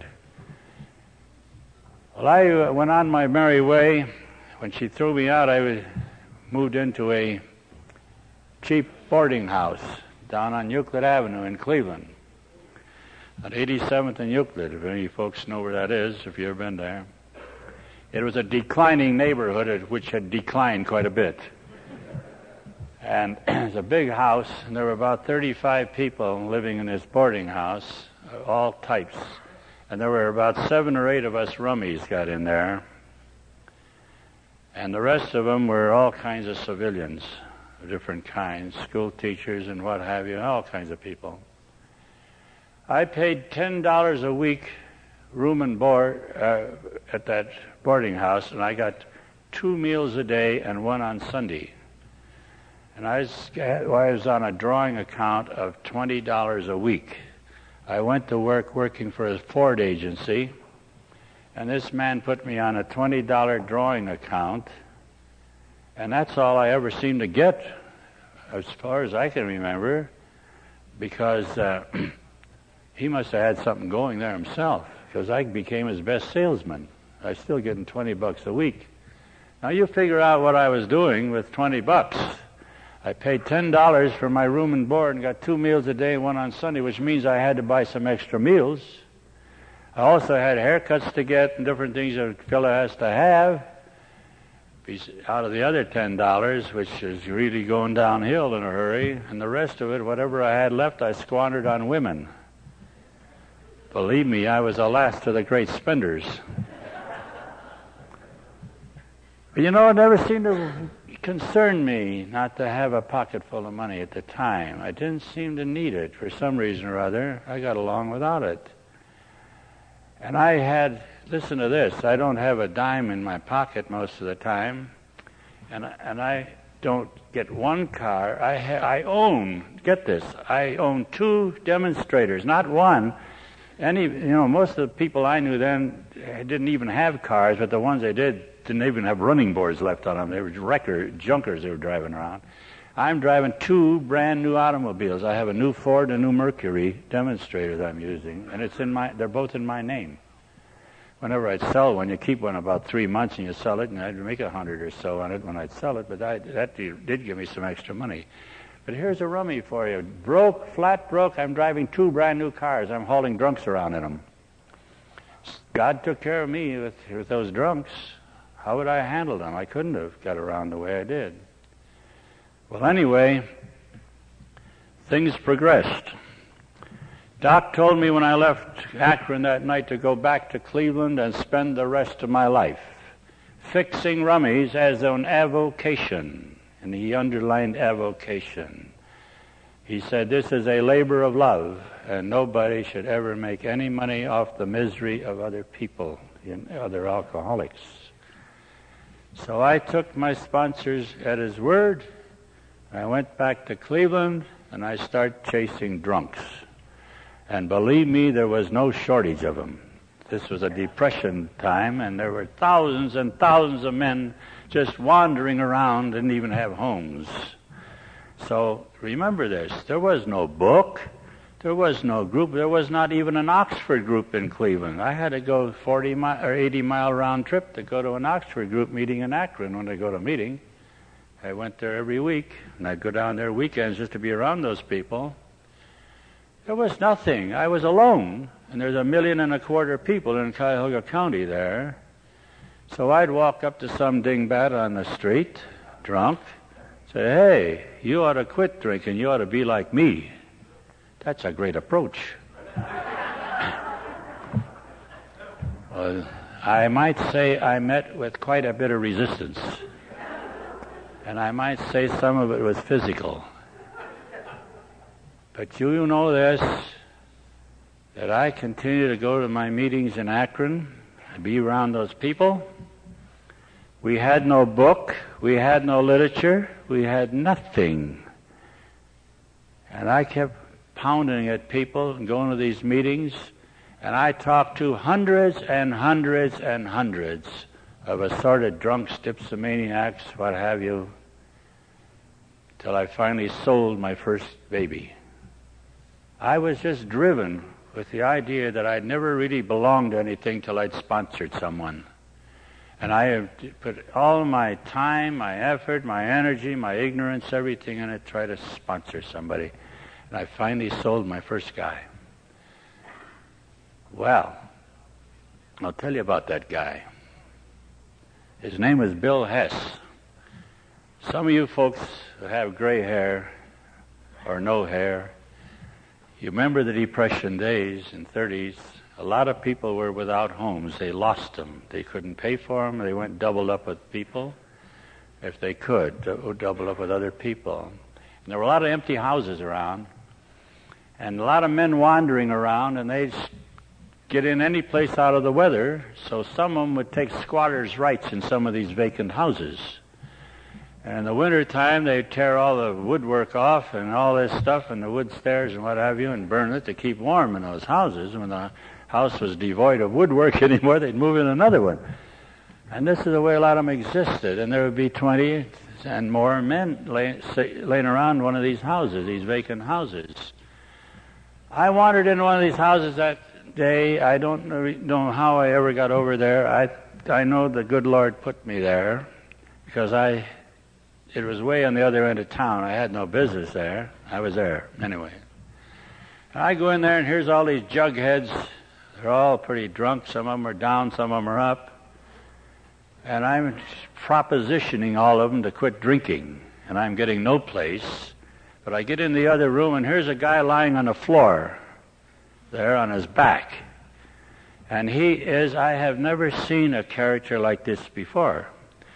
Well, I uh, went on my merry way. When she threw me out, I was moved into a cheap boarding house down on Euclid Avenue in Cleveland, at eighty-seventh and Euclid, if any folks know where that is, if you've ever been there. It was a declining neighborhood which had declined quite a bit. And it was a big house, and there were about thirty-five people living in this boarding house, all types. And there were about seven or eight of us rummies got in there. And the rest of them were all kinds of civilians of different kinds, school teachers and what have you, all kinds of people. I paid ten dollars a week room and board uh, at that boarding house, and I got two meals a day and one on Sunday. And I was, I was on a drawing account of twenty dollars a week. I went to work working for a Ford agency, and this man put me on a twenty dollar drawing account, and that's all I ever seemed to get, as far as I can remember, because uh, he must have had something going there himself, because I became his best salesman. I was still getting twenty bucks a week. Now you figure out what I was doing with twenty bucks. I paid ten dollars for my room and board and got two meals a day, one on Sunday, which means I had to buy some extra meals. I also had haircuts to get and different things a fellow has to have. Out of the other ten dollars, which is really going downhill in a hurry, and the rest of it, whatever I had left, I squandered on women. Believe me, I was the last of the great spenders. But you know, it never seemed to concerned me not to have a pocket full of money at the time. I didn't seem to need it for some reason or other. I got along without it. And I had, listen to this, I don't have a dime in my pocket most of the time, and, and I don't get one car. I, ha- I own, get this, I own two demonstrators, not one. Any, you know, most of the people I knew then didn't even have cars, but the ones they did didn't even have running boards left on them. They were wrecker, junkers they were driving around. I'm driving two brand new automobiles. I have a new Ford and a new Mercury demonstrator that I'm using, and it's in my, they're both in my name. Whenever I'd sell one, you keep one about three months and you sell it, and I'd make a hundred or so on it when I'd sell it, but I, that did give me some extra money. But here's a rummy for you. Broke, flat broke, I'm driving two brand new cars. I'm hauling drunks around in them. God took care of me with, with those drunks. How would I handle them? I couldn't have got around the way I did. Well, anyway, things progressed. Doc told me when I left Akron that night to go back to Cleveland and spend the rest of my life fixing rummies as an avocation. And he underlined avocation. He said, this is a labor of love, and nobody should ever make any money off the misery of other people, other alcoholics. So I took my sponsors at his word. I went back to Cleveland, and I started chasing drunks. And believe me, there was no shortage of them. This was a depression time, and there were thousands and thousands of men just wandering around, didn't even have homes. So remember this, there was no book, there was no group, there was not even an Oxford group in Cleveland. I had to go forty mile or eighty mile round trip to go to an Oxford group meeting in Akron when I go to a meeting. I went there every week, and I'd go down there weekends just to be around those people. There was nothing. I was alone, and there's a million and a quarter people in Cuyahoga County there. So I'd walk up to some dingbat on the street, drunk, say, hey, you ought to quit drinking. You ought to be like me. That's a great approach. Well, I might say I met with quite a bit of resistance. And I might say some of it was physical. But you know this, that I continue to go to my meetings in Akron and be around those people. We had no book, we had no literature, we had nothing. And I kept pounding at people and going to these meetings, and I talked to hundreds and hundreds and hundreds of assorted drunks, dipsomaniacs, what have you, till I finally sold my first baby. I was just driven with the idea that I'd never really belonged to anything till I'd sponsored someone. And I have put all my time, my effort, my energy, my ignorance, everything in it, try to sponsor somebody. And I finally sold my first guy. Well, I'll tell you about that guy. His name was Bill Hess. Some of you folks that have gray hair or no hair, you remember the Depression days in thirties. A lot of people were without homes. They lost them. They couldn't pay for them. They went doubled up with people, if they could, double up with other people. And there were a lot of empty houses around, and a lot of men wandering around, and they'd get in any place out of the weather, so some of them would take squatters' rights in some of these vacant houses. And in the wintertime, they'd tear all the woodwork off and all this stuff and the wood stairs and what have you and burn it to keep warm in those houses. And when the house was devoid of woodwork anymore, they'd move in another one. And this is the way a lot of them existed. And there would be twenty and more men lay, say, laying around one of these houses, these vacant houses. I wandered into one of these houses that day. I don't know how I ever got over there. I, I know the good Lord put me there because I... It was way on the other end of town. I had no business there. I was there anyway. And I go in there, and here's all these jugheads. They're all pretty drunk. Some of them are down, some of them are up. And I'm propositioning all of them to quit drinking. And I'm getting no place. But I get in the other room, and here's a guy lying on the floor there on his back. And he is, I have never seen a character like this before.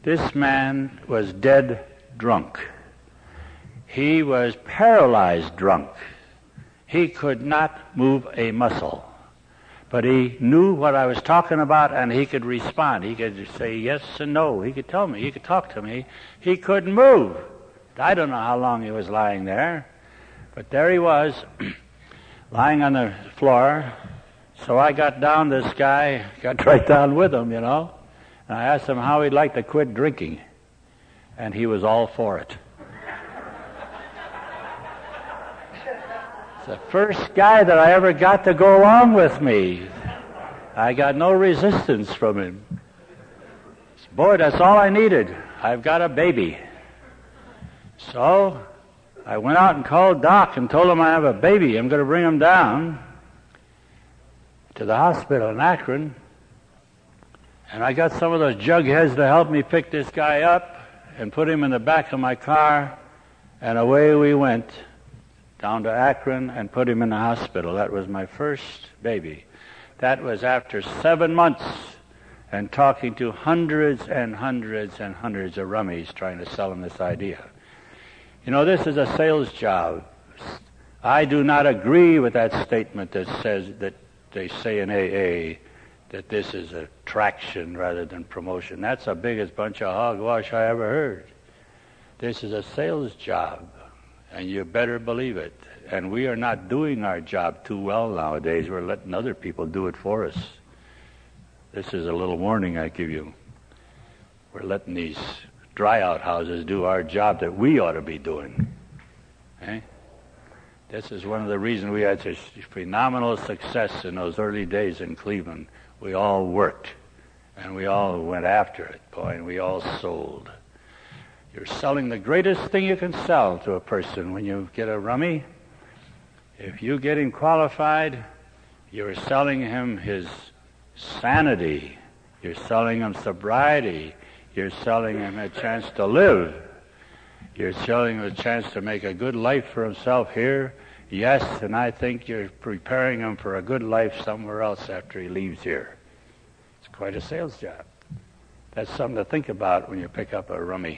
This man was dead drunk. He was paralyzed drunk. He could not move a muscle. But he knew what I was talking about, and he could respond. He could say yes and no. He could tell me. He could talk to me. He couldn't move. I don't know how long he was lying there, but there he was, lying on the floor. So I got down this guy, got right down with him, you know, and I asked him how he'd like to quit drinking, and he was all for it. It's the first guy that I ever got to go along with me. I got no resistance from him. Boy, that's all I needed. I've got a baby. So I went out and called Doc and told him I have a baby. I'm going to bring him down to the hospital in Akron. And I got some of those jugheads to help me pick this guy up and put him in the back of my car. And away we went down to Akron and put him in the hospital. That was my first baby. That was after seven months and talking to hundreds and hundreds and hundreds of rummies trying to sell them this idea. You know, this is a sales job. I do not agree with that statement that says that they say in A A that this is attraction rather than promotion. That's the biggest bunch of hogwash I ever heard. This is a sales job, and you better believe it. And we are not doing our job too well nowadays. We're letting other people do it for us. This is a little warning I give you. We're letting these dry-out houses do our job that we ought to be doing. Okay? This is one of the reasons we had such phenomenal success in those early days in Cleveland. We all worked, and we all went after it, boy, and we all sold. You're selling the greatest thing you can sell to a person when you get a rummy. If you get him qualified, you're selling him his sanity. You're selling him sobriety. You're selling him a chance to live. You're selling him a chance to make a good life for himself here. Yes, and I think you're preparing him for a good life somewhere else after he leaves here. It's quite a sales job. That's something to think about when you pick up a rummy.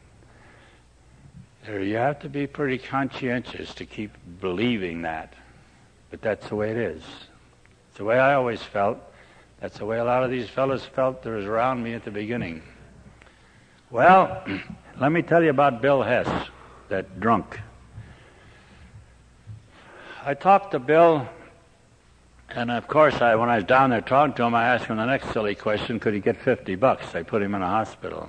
You have to be pretty conscientious to keep believing that. But that's the way it is. It's the way I always felt. That's the way a lot of these fellows felt that was around me at the beginning. Well, let me tell you about Bill Hess, that drunk. I talked to Bill, and of course, I, when I was down there talking to him, I asked him the next silly question, could he get fifty bucks? I put him in a hospital.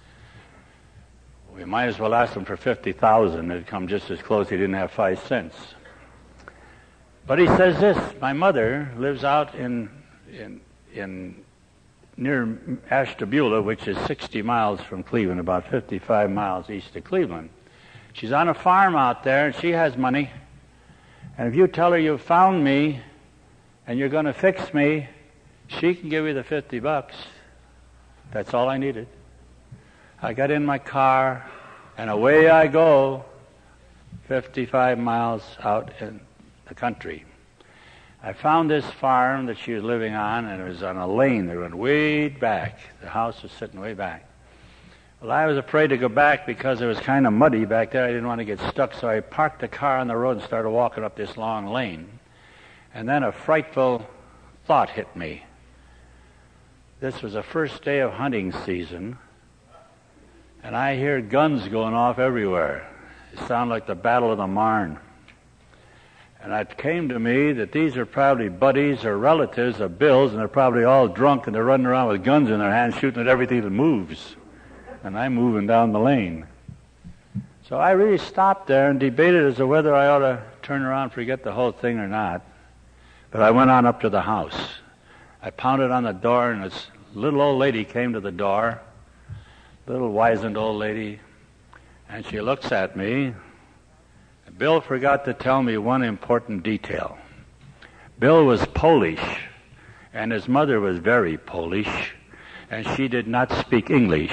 We might as well ask him for fifty thousand. It'd come just as close. He didn't have five cents. But he says this, my mother lives out in in in near Ashtabula, which is sixty miles from Cleveland, about fifty-five miles east of Cleveland. She's on a farm out there, and she has money. And if you tell her you found me and you're going to fix me, she can give you the fifty bucks. That's all I needed. I got in my car, and away I go, fifty-five miles out in the country. I found this farm that she was living on, and it was on a lane that went way back. The house was sitting way back. Well, I was afraid to go back because it was kind of muddy back there. I didn't want to get stuck, so I parked the car on the road and started walking up this long lane. And then a frightful thought hit me. This was the first day of hunting season, and I hear guns going off everywhere. It sounded like the Battle of the Marne. And it came to me that these are probably buddies or relatives of Bill's, and they're probably all drunk, and they're running around with guns in their hands, shooting at everything that moves. And I'm moving down the lane. So I really stopped there and debated as to whether I ought to turn around and forget the whole thing or not. But I went on up to the house. I pounded on the door, and this little old lady came to the door, little wizened old lady, and she looks at me. Bill forgot to tell me one important detail. Bill was Polish, and his mother was very Polish, and she did not speak English.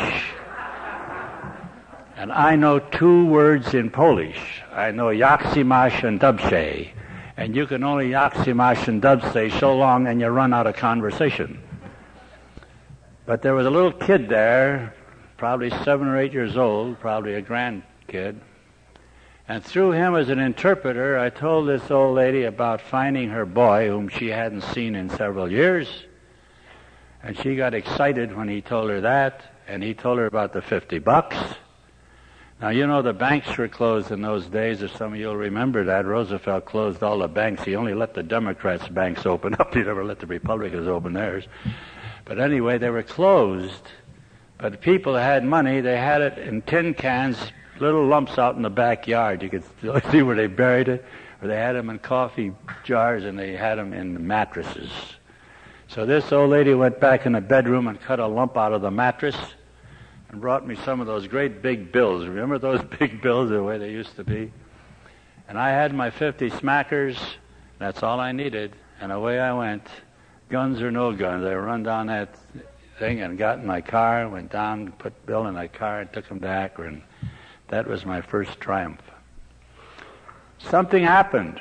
And I know two words in Polish. I know yaksimash and dubshe, and you can only yaksimash and dubshe so long and you run out of conversation. But there was a little kid there, probably seven or eight years old, probably a grandkid. And through him as an interpreter, I told this old lady about finding her boy, whom she hadn't seen in several years. And she got excited when he told her that, and he told her about the fifty bucks. Now, you know, the banks were closed in those days, if some of you will remember that. Roosevelt closed all the banks. He only let the Democrats' banks open up. He never let the Republicans open theirs. But anyway, they were closed. But people that had money, they had it in tin cans, little lumps out in the backyard. You could still see where they buried it. Or they had them in coffee jars, and they had them in mattresses. So this old lady went back in the bedroom and cut a lump out of the mattress and brought me some of those great big bills. Remember those big bills, the way they used to be? And I had my fifty smackers. That's all I needed. And away I went. Guns or no guns. I run down that thing and got in my car, went down, put Bill in my car, and took him to Akron. That was my first triumph. Something happened.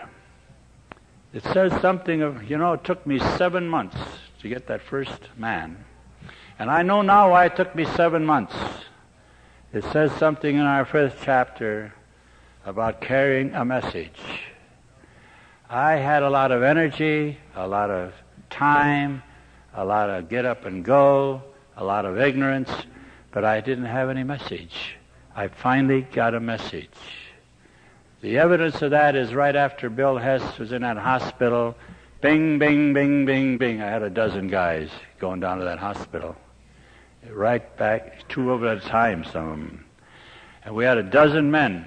It says something of, you know, it took me seven months to get that first man. And I know now why it took me seven months. It says something in our first chapter about carrying a message. I had a lot of energy, a lot of time, a lot of get up and go, a lot of ignorance, but I didn't have any message. I finally got a message. The evidence of that is right after Bill Hess was in that hospital. Bing, bing, bing, bing, bing. I had a dozen guys going down to that hospital. Right back, two of them at a time, some of them. And we had a dozen men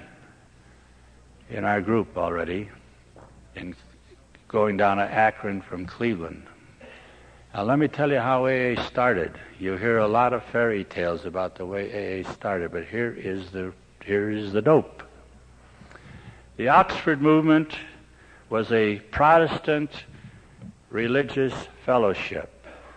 in our group already in going down to Akron from Cleveland. Now let me tell you how A A started. You hear a lot of fairy tales about the way A A started, but here is the here is the dope. The Oxford movement was a Protestant religious fellowship.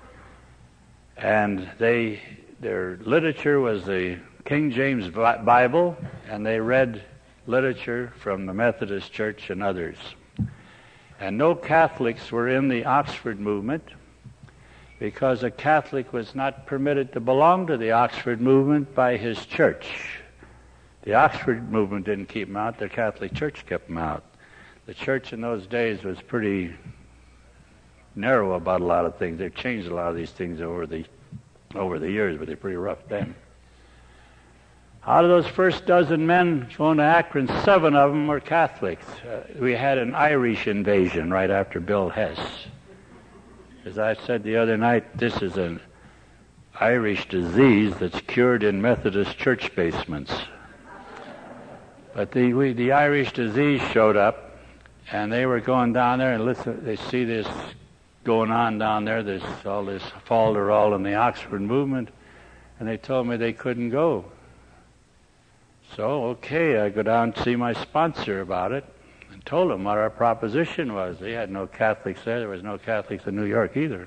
And they, their literature was the King James Bible, and they read literature from the Methodist Church and others. And no Catholics were in the Oxford movement because a Catholic was not permitted to belong to the Oxford movement by his church. The Oxford movement didn't keep him out, the Catholic Church kept him out. The church in those days was pretty narrow about a lot of things. They've changed a lot of these things over the over the years, but they're pretty rough then. Out of those first dozen men going to Akron, seven of them were Catholics. Uh, we had an Irish invasion right after Bill Hess. As I said the other night, this is an Irish disease that's cured in Methodist church basements. But the we, the Irish disease showed up, and they were going down there and listen. They see this going on down there, there's all this falderall in the Oxford movement, and they told me they couldn't go. So, okay, I go down to see my sponsor about it and told him what our proposition was. They had no Catholics there. There was no Catholics in New York either.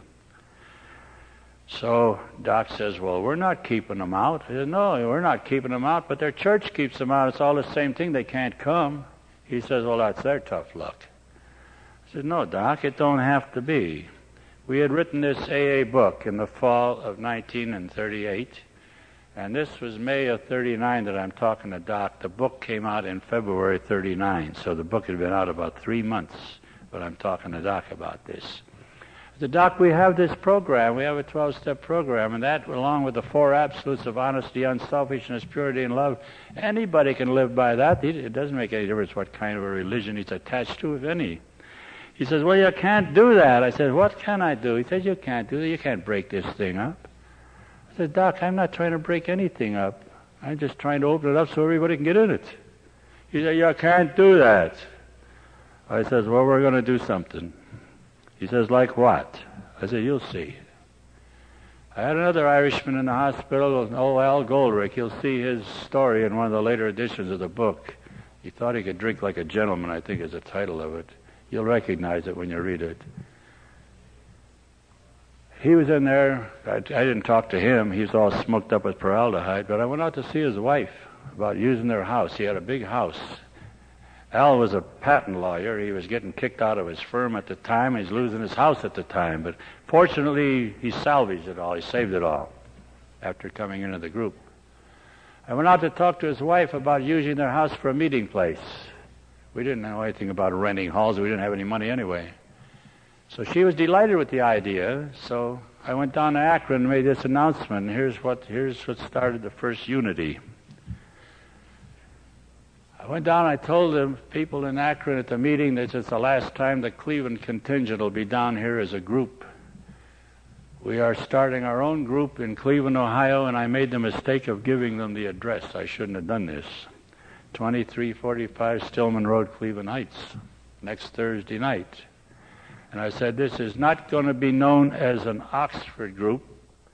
So Doc says, well, we're not keeping them out. I said, no, we're not keeping them out, but their church keeps them out. It's all the same thing. They can't come. He says, well, that's their tough luck. I said, no, Doc, it don't have to be. We had written this A A book in the fall of nineteen thirty-eight, and this was May of thirty-nine that I'm talking to Doc. The book came out in February thirty-nine, so the book had been out about three months, but I'm talking to Doc about this. I said, Doc, we have this program. We have a twelve-step program, and that, along with the four absolutes of honesty, unselfishness, purity, and love, anybody can live by that. It doesn't make any difference what kind of a religion he's attached to, if any. He says, well, you can't do that. I said, what can I do? He says, you can't do that. You can't break this thing up. I said, Doc, I'm not trying to break anything up. I'm just trying to open it up so everybody can get in it. He said, you can't do that. I says, well, we're going to do something. He says, like what? I said, you'll see. I had another Irishman in the hospital, old Al Goldrick. You'll see his story in one of the later editions of the book. He thought he could drink like a gentleman, I think is the title of it. You'll recognize it when you read it. He was in there. I, I didn't talk to him. He was all smoked up with formaldehyde, but I went out to see his wife about using their house. He had a big house. Al was a patent lawyer. He was getting kicked out of his firm at the time. He's losing his house at the time. But fortunately, he salvaged it all. He saved it all after coming into the group. I went out to talk to his wife about using their house for a meeting place. We didn't know anything about renting halls. We didn't have any money anyway. So she was delighted with the idea. So I went down to Akron and made this announcement. Here's what, here's what started the first unity. I went down and I told the people in Akron at the meeting that it's the last time the Cleveland contingent will be down here as a group. We are starting our own group in Cleveland, Ohio, and I made the mistake of giving them the address. I shouldn't have done this. twenty-three forty-five Stillman Road, Cleveland Heights, next Thursday night. And I said, this is not going to be known as an Oxford group.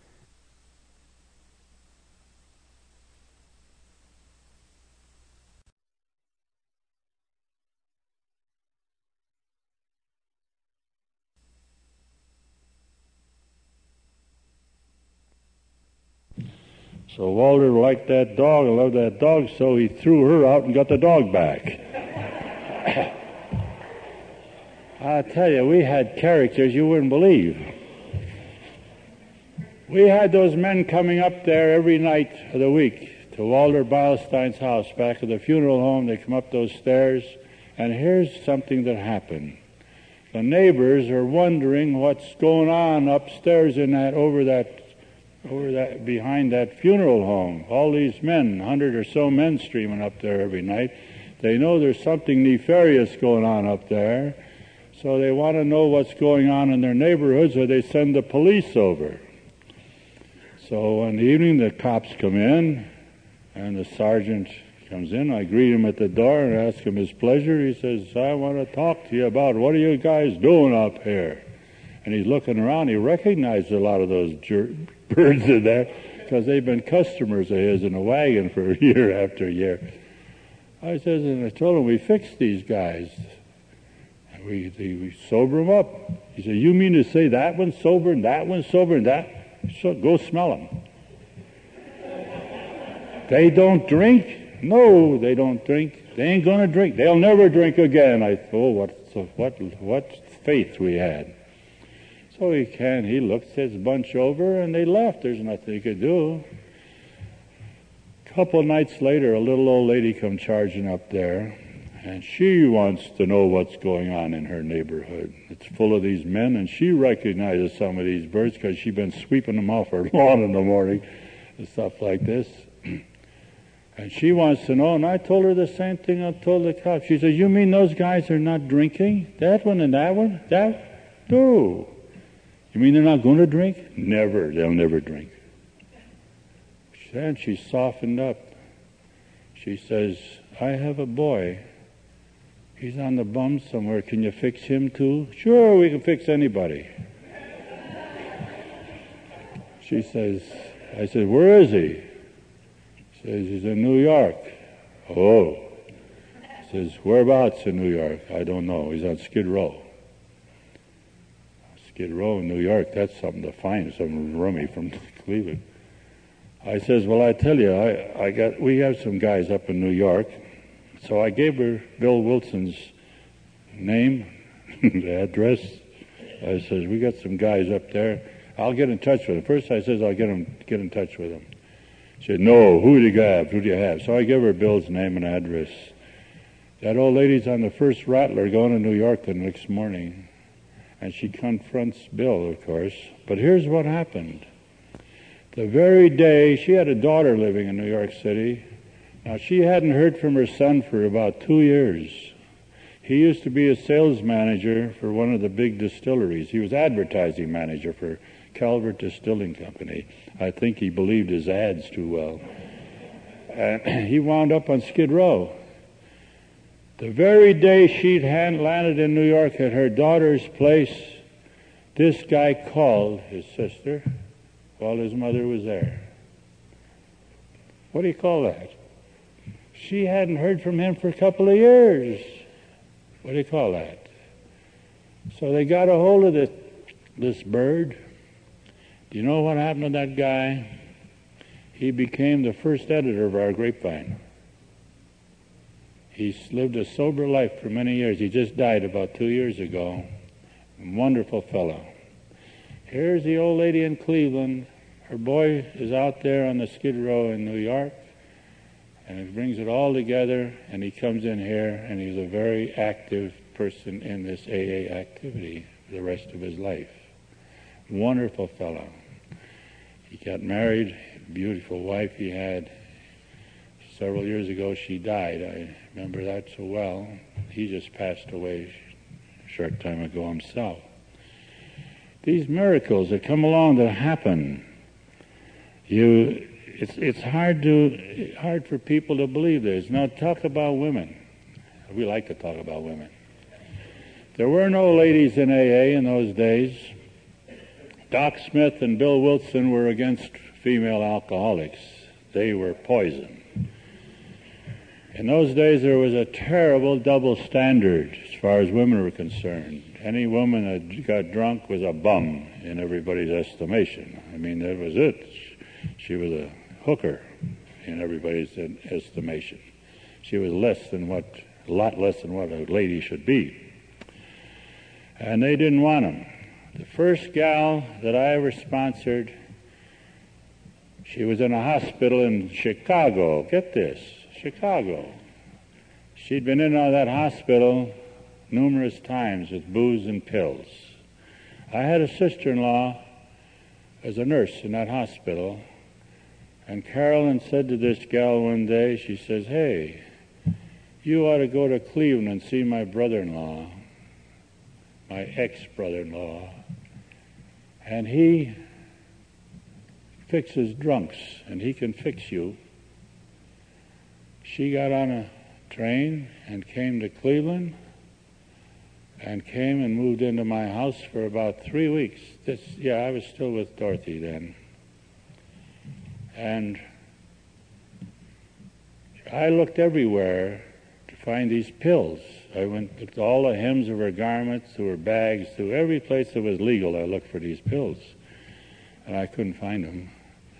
So Walter liked that dog, loved that dog, so he threw her out and got the dog back. I tell you, we had characters you wouldn't believe. We had those men coming up there every night of the week to Walter Beilstein's house back at the funeral home. They come up those stairs, and here's something that happened. The neighbors are wondering what's going on upstairs in that, over that over that, behind that funeral home. All these men, a hundred or so men streaming up there every night. They know there's something nefarious going on up there, so they want to know what's going on in their neighborhoods, or they send the police over. So in the evening, the cops come in, and the sergeant comes in. I greet him at the door and ask him his pleasure. He says, I want to talk to you about what are you guys doing up here? And he's looking around. He recognized a lot of those jer- birds in there because they've been customers of his in a wagon for year after year. I says, and I told him we fixed these guys. And we, they, we sober them up. He said, you mean to say that one's sober and that one's sober and that? So go smell them. They don't drink? No, they don't drink. They ain't going to drink. They'll never drink again. I thought, oh, what, so what, what faith we had. So he can. He looked his bunch over, and they left. There's nothing he could do. A couple of nights later, a little old lady come charging up there, and she wants to know what's going on in her neighborhood. It's full of these men, and she recognizes some of these birds because she's been sweeping them off her lawn in the morning and stuff like this. And she wants to know, and I told her the same thing I told the cops. She says, you mean those guys are not drinking? That one and that one? That? No. You mean they're not going to drink? Never. They'll never drink. Then she softened up. She says, I have a boy. He's on the bum somewhere. Can you fix him too? Sure, we can fix anybody. She says, I said, where is he? She says, he's in New York. Oh. She says, whereabouts in New York? I don't know. He's on Skid Row. Skid Row in New York, that's something to find, some rummy from Cleveland. I says, well, I tell you, I, I got, we have some guys up in New York. So I gave her Bill Wilson's name, the address. I says, we got some guys up there. I'll get in touch with them. First I says, I'll get them, get in touch with them. She said, no, who do you have? Who do you have? So I give her Bill's name and address. That old lady's on the first Rattler going to New York the next morning. And she confronts Bill, of course. But here's what happened. The very day, she had a daughter living in New York City. Now, she hadn't heard from her son for about two years. He used to be a sales manager for one of the big distilleries. He was advertising manager for Calvert Distilling Company. I think he believed his ads too well. And he wound up on Skid Row. The very day she'd hand landed in New York at her daughter's place, this guy called his sister while his mother was there. What do you call that? She hadn't heard from him for a couple of years. What do you call that? So they got a hold of this, this bird. Do you know what happened to that guy? He became the first editor of our Grapevine. He's lived a sober life for many years. He just died about two years ago. A wonderful fellow. Here's the old lady in Cleveland. Her boy is out there on the Skid Row in New York. And it brings it all together, and he comes in here, and he's a very active person in this A A activity for the rest of his life. Wonderful fellow. He got married, beautiful wife he had. Several years ago she died. I remember that so well. He just passed away a short time ago himself. These miracles that come along that happen, you, it's it's hard to hard for people to believe this. Now talk about women. We like to talk about women. There were no ladies in A A in those days. Doc Smith and Bill Wilson were against female alcoholics. They were poison. In those days there was a terrible double standard as far as women were concerned. Any woman that got drunk was a bum in everybody's estimation. I mean, that was it. She was a hooker in everybody's estimation. She was less than what, a lot less than what a lady should be. And they didn't want them. The first gal that I ever sponsored, she was in a hospital in Chicago. Get this, Chicago. She'd been in and out of that hospital numerous times with booze and pills. I had a sister-in-law as a nurse in that hospital, and Carolyn said to this gal one day, she says, "Hey, you ought to go to Cleveland and see my brother-in-law, my ex-brother-in-law, and he fixes drunks, and he can fix you." She got on a train and came to Cleveland and came and moved into my house for about three weeks. This, yeah, I was still with Dorothy then. And I looked everywhere to find these pills. I went to all the hems of her garments, to her bags, to every place that was legal. I looked for these pills, and I couldn't find them.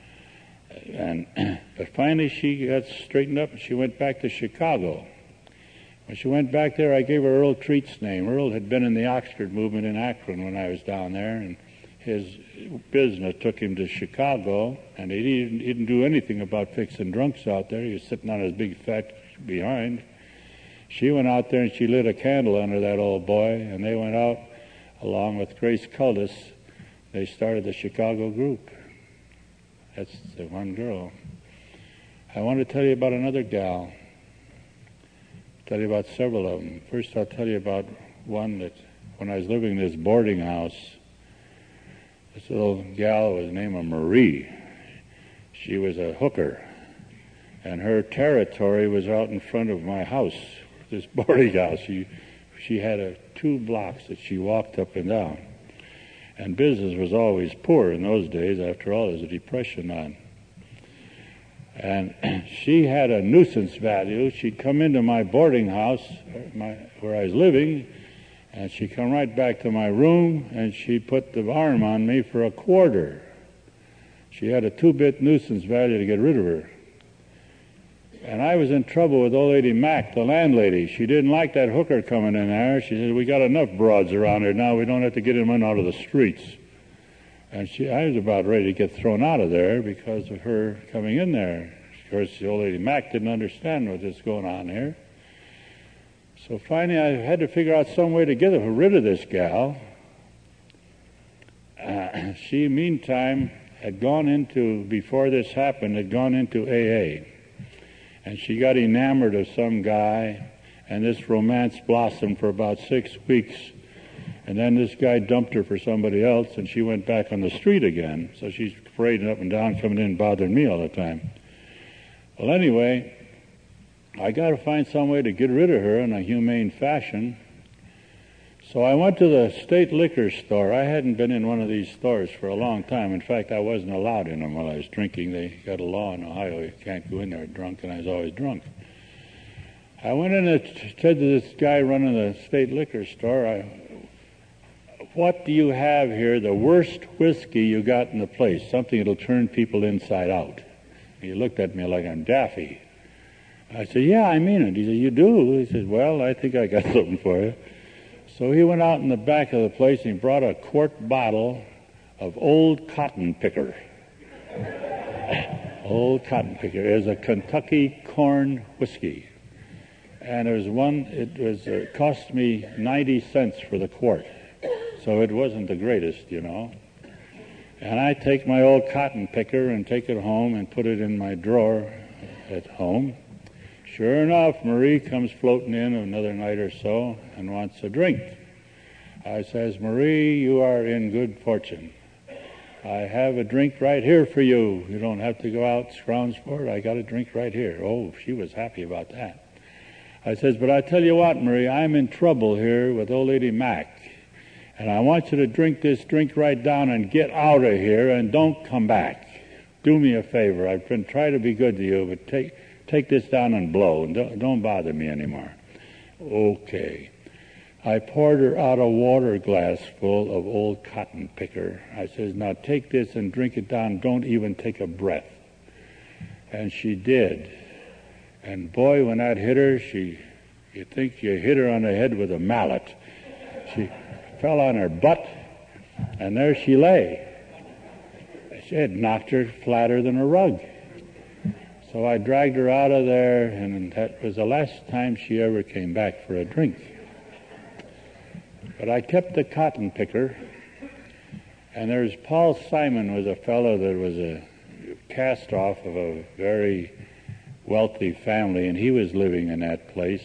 And but finally she got straightened up and she went back to Chicago. When she went back there, I gave her Earl Treat's name. Earl had been in the Oxford movement in Akron when I was down there, and his business took him to Chicago, and he didn't, he didn't do anything about fixing drunks out there. He was sitting on his big fat behind. She went out there and she lit a candle under that old boy, and they went out along with Grace Cullis. They started the Chicago group. That's the one girl. I want to tell you about another gal. Tell you about several of them. First, I'll tell you about one that when I was living in this boarding house, this little gal was named Marie. She was a hooker, and her territory was out in front of my house, this boarding house. She, she had a, two blocks that she walked up and down. And business was always poor in those days. After all, there's a depression on. And she had a nuisance value. She'd come into my boarding house, my, where I was living, and she'd come right back to my room, and she'd put the arm on me for a quarter. She had a two-bit nuisance value to get rid of her. And I was in trouble with old lady Mack, the landlady. She didn't like that hooker coming in there. She said, "We got enough broads around here now. We don't have to get them in out of the streets." And she, I was about ready to get thrown out of there because of her coming in there. Of course, the old lady Mack didn't understand what was going on here. So finally, I had to figure out some way to get rid of this gal. Uh, she, meantime, had gone into, before this happened, had gone into A A. And she got enamored of some guy, and this romance blossomed for about six weeks. And then this guy dumped her for somebody else, and she went back on the street again. So she's parading up and down, coming in, bothering me all the time. Well, anyway, I got to find some way to get rid of her in a humane fashion. So I went to the state liquor store. I hadn't been in one of these stores for a long time. In fact, I wasn't allowed in them while I was drinking. They got a law in Ohio, you can't go in there drunk, and I was always drunk. I went in and said to this guy running the state liquor store, I, "What do you have here, the worst whiskey you got in the place, something that'll turn people inside out?" He looked at me like I'm daffy. I said, "Yeah, I mean it." He said, "You do?" He said, "Well, I think I got something for you." So he went out in the back of the place and he brought a quart bottle of Old Cotton Picker. Old Cotton Picker. It was a Kentucky corn whiskey. And there was one, it was uh, cost me ninety cents for the quart. So it wasn't the greatest, you know. And I take my old Cotton Picker and take it home and put it in my drawer at home. Sure enough, Marie comes floating in another night or so and wants a drink. I says, Marie, you are in good fortune. I have a drink right here for you. You don't have to go out scrounge for it. I got a drink right here. Oh, she was happy about that. I says, but I tell you what, Marie, I'm in trouble here with old lady Mac. And I want you to drink this drink right down and get out of here and don't come back. Do me a favor. I've been trying to be good to you, but take take this down and blow. And don't, don't bother me anymore. Okay. I poured her out a water glass full of Old Cotton Picker. I says, now take this and drink it down. Don't even take a breath. And she did. And boy, when that hit her, she, you think you hit her on the head with a mallet. She fell on her butt, and there she lay. She had knocked her flatter than a rug. So I dragged her out of there, and that was the last time she ever came back for a drink. But I kept the Cotton Picker, and there's Paul Simon was a fellow that was a cast-off of a very wealthy family, and he was living in that place.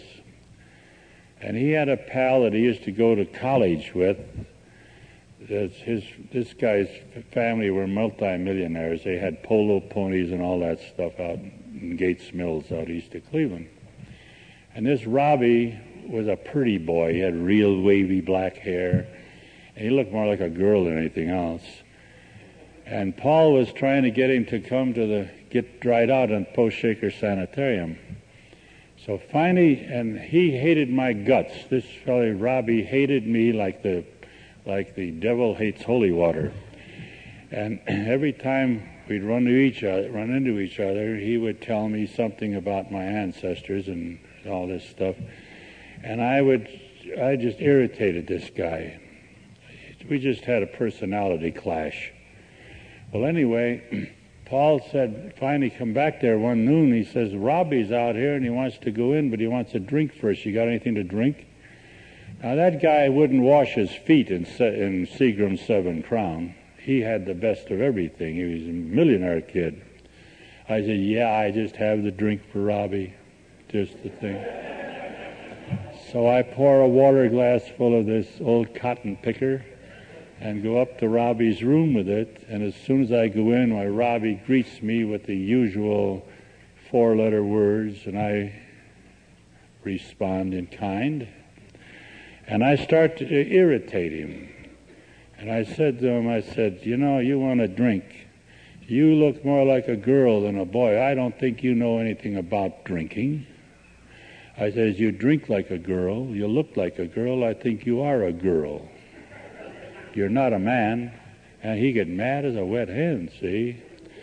And he had a pal that he used to go to college with. That's his, this guy's family were multi-millionaires. They had polo ponies and all that stuff out in Gates Mills out east of Cleveland. And this Robbie was a pretty boy. He had real wavy black hair. And he looked more like a girl than anything else. And Paul was trying to get him to come to the, get dried out on Post Shaker Sanitarium. So finally, and he hated my guts. This fellow, Robbie, hated me like the like the devil hates holy water. And every time we'd run to each other, run into each other, he would tell me something about my ancestors and all this stuff. And I would, I just irritated this guy. We just had a personality clash. Well, anyway, Paul said, finally come back there one noon, he says, Robbie's out here and he wants to go in, but he wants a drink first. You got anything to drink? Now, that guy wouldn't wash his feet in, in Seagram's Seven Crown. He had the best of everything. He was a millionaire kid. I said, yeah, I just have the drink for Robbie. Just the thing. So I pour a water glass full of this Old Cotton Picker and go up to Robbie's room with it, and as soon as I go in, why, Robbie greets me with the usual four-letter words, and I respond in kind. And I start to irritate him. And I said to him, I said, you know, you want a drink. You look more like a girl than a boy. I don't think you know anything about drinking. I says, you drink like a girl. You look like a girl. I think you are a girl. You're not a man. And he get mad as a wet hen, see?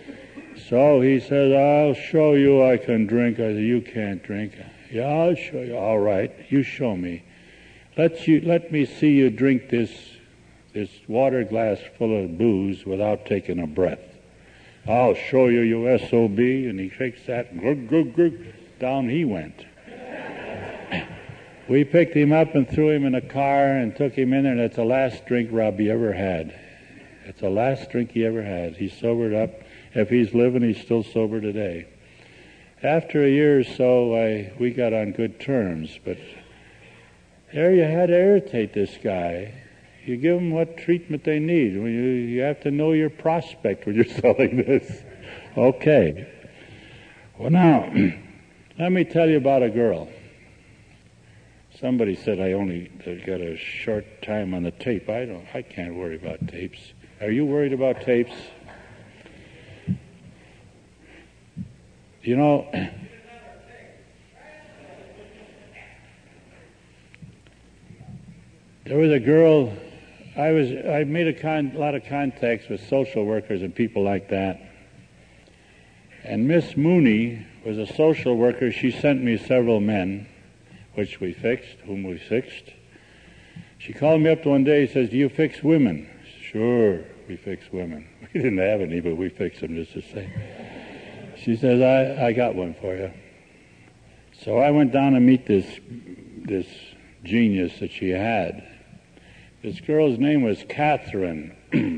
So he says, I'll show you I can drink. I said, you can't drink. Yeah, I'll show you. All right, you show me. Let you let me see you drink this this water glass full of booze without taking a breath. I'll show you, you S O B. And he shakes that, and glug, glug, glug, down he went. We picked him up and threw him in a car and took him in there, and it's the last drink Robbie ever had. It's the last drink he ever had. He sobered up. If he's living, he's still sober today. After a year or so, I, we got on good terms, but there you had to irritate this guy. You give them what treatment they need. You, you have to know your prospect when you're selling this. Okay. Well, now, let me tell you about a girl. Somebody said I only got a short time on the tape. I don't. I can't worry about tapes. Are you worried about tapes? You know, there was a girl. I was. I made a con, lot of contacts with social workers and people like that. And Miss Mooney was a social worker. She sent me several men, which we fixed, whom we fixed. She called me up one day and says, do you fix women? Sure, we fix women. We didn't have any, but we fixed them just the same. She says, I, I got one for you. So I went down to meet this this genius that she had. This girl's name was Catherine.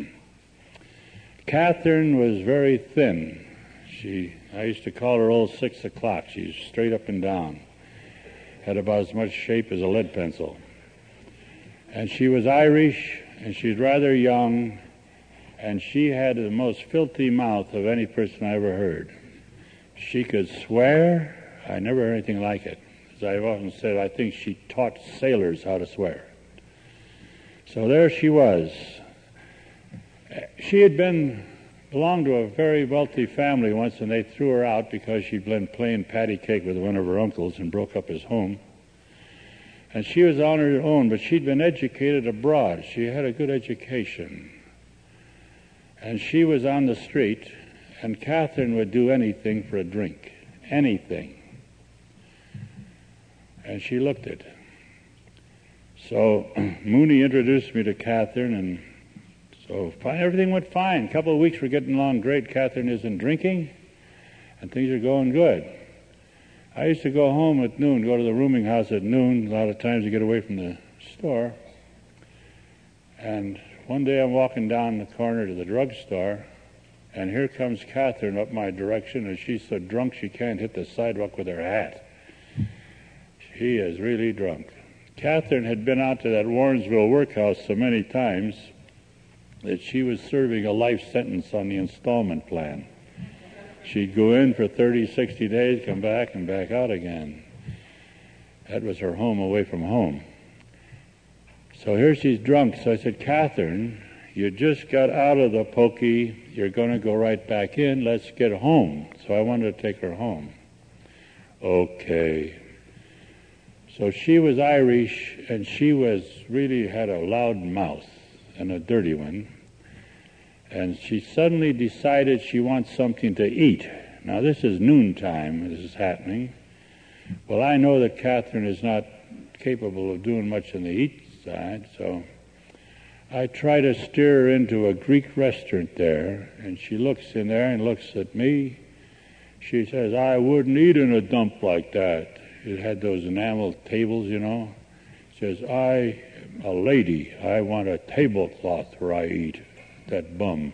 Catherine was very thin. She, I used to call her old six o'clock. She's straight up and down. Had about as much shape as a lead pencil. And she was Irish, and she's rather young, and she had the most filthy mouth of any person I ever heard. She could swear. I never heard anything like it. As I've often said, I think she taught sailors how to swear. So there she was. She had been belonged to a very wealthy family once, and they threw her out because she'd been playing patty cake with one of her uncles and broke up his home. And she was on her own, but she'd been educated abroad. She had a good education. And she was on the street, and Catherine would do anything for a drink. Anything. And she looked it. So Mooney introduced me to Catherine, and so everything went fine. A couple of weeks were getting along great. Catherine isn't drinking, and things are going good. I used to go home at noon, go to the rooming house at noon, a lot of times to get away from the store. And one day I'm walking down the corner to the drugstore, and here comes Catherine up my direction, and she's so drunk she can't hit the sidewalk with her hat. She is really drunk. Catherine had been out to that Warrensville workhouse so many times that she was serving a life sentence on the installment plan. She'd go in for thirty, sixty days, come back, and back out again. That was her home away from home. So here she's drunk. So I said, Catherine, you just got out of the pokey. You're going to go right back in. Let's get home. So I wanted to take her home. Okay. So she was Irish, and she was really had a loud mouth and a dirty one. And she suddenly decided she wants something to eat. Now, this is noontime. This is happening. Well, I know that Catherine is not capable of doing much on the eat side, so I try to steer her into a Greek restaurant there, and she looks in there and looks at me. She says, I wouldn't eat in a dump like that. It had those enamel tables, you know. She says, I am a lady. I want a tablecloth where I eat. That bum.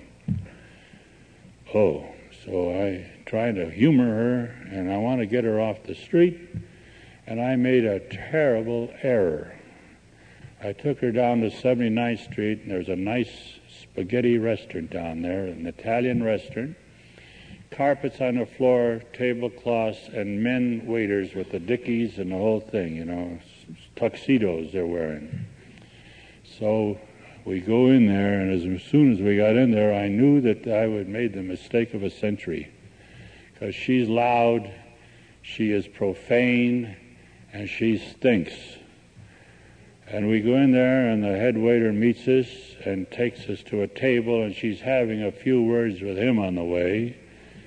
Oh, so I try to humor her, and I want to get her off the street, and I made a terrible error. I took her down to seventy-ninth Street, and there's a nice spaghetti restaurant down there, an Italian restaurant. Carpets on the floor, tablecloths, and men waiters with the dickies and the whole thing, you know, tuxedos they're wearing. So we go in there, and as soon as we got in there, I knew that I had made the mistake of a century, because she's loud, she is profane, and she stinks. And we go in there, and the head waiter meets us and takes us to a table, and she's having a few words with him on the way.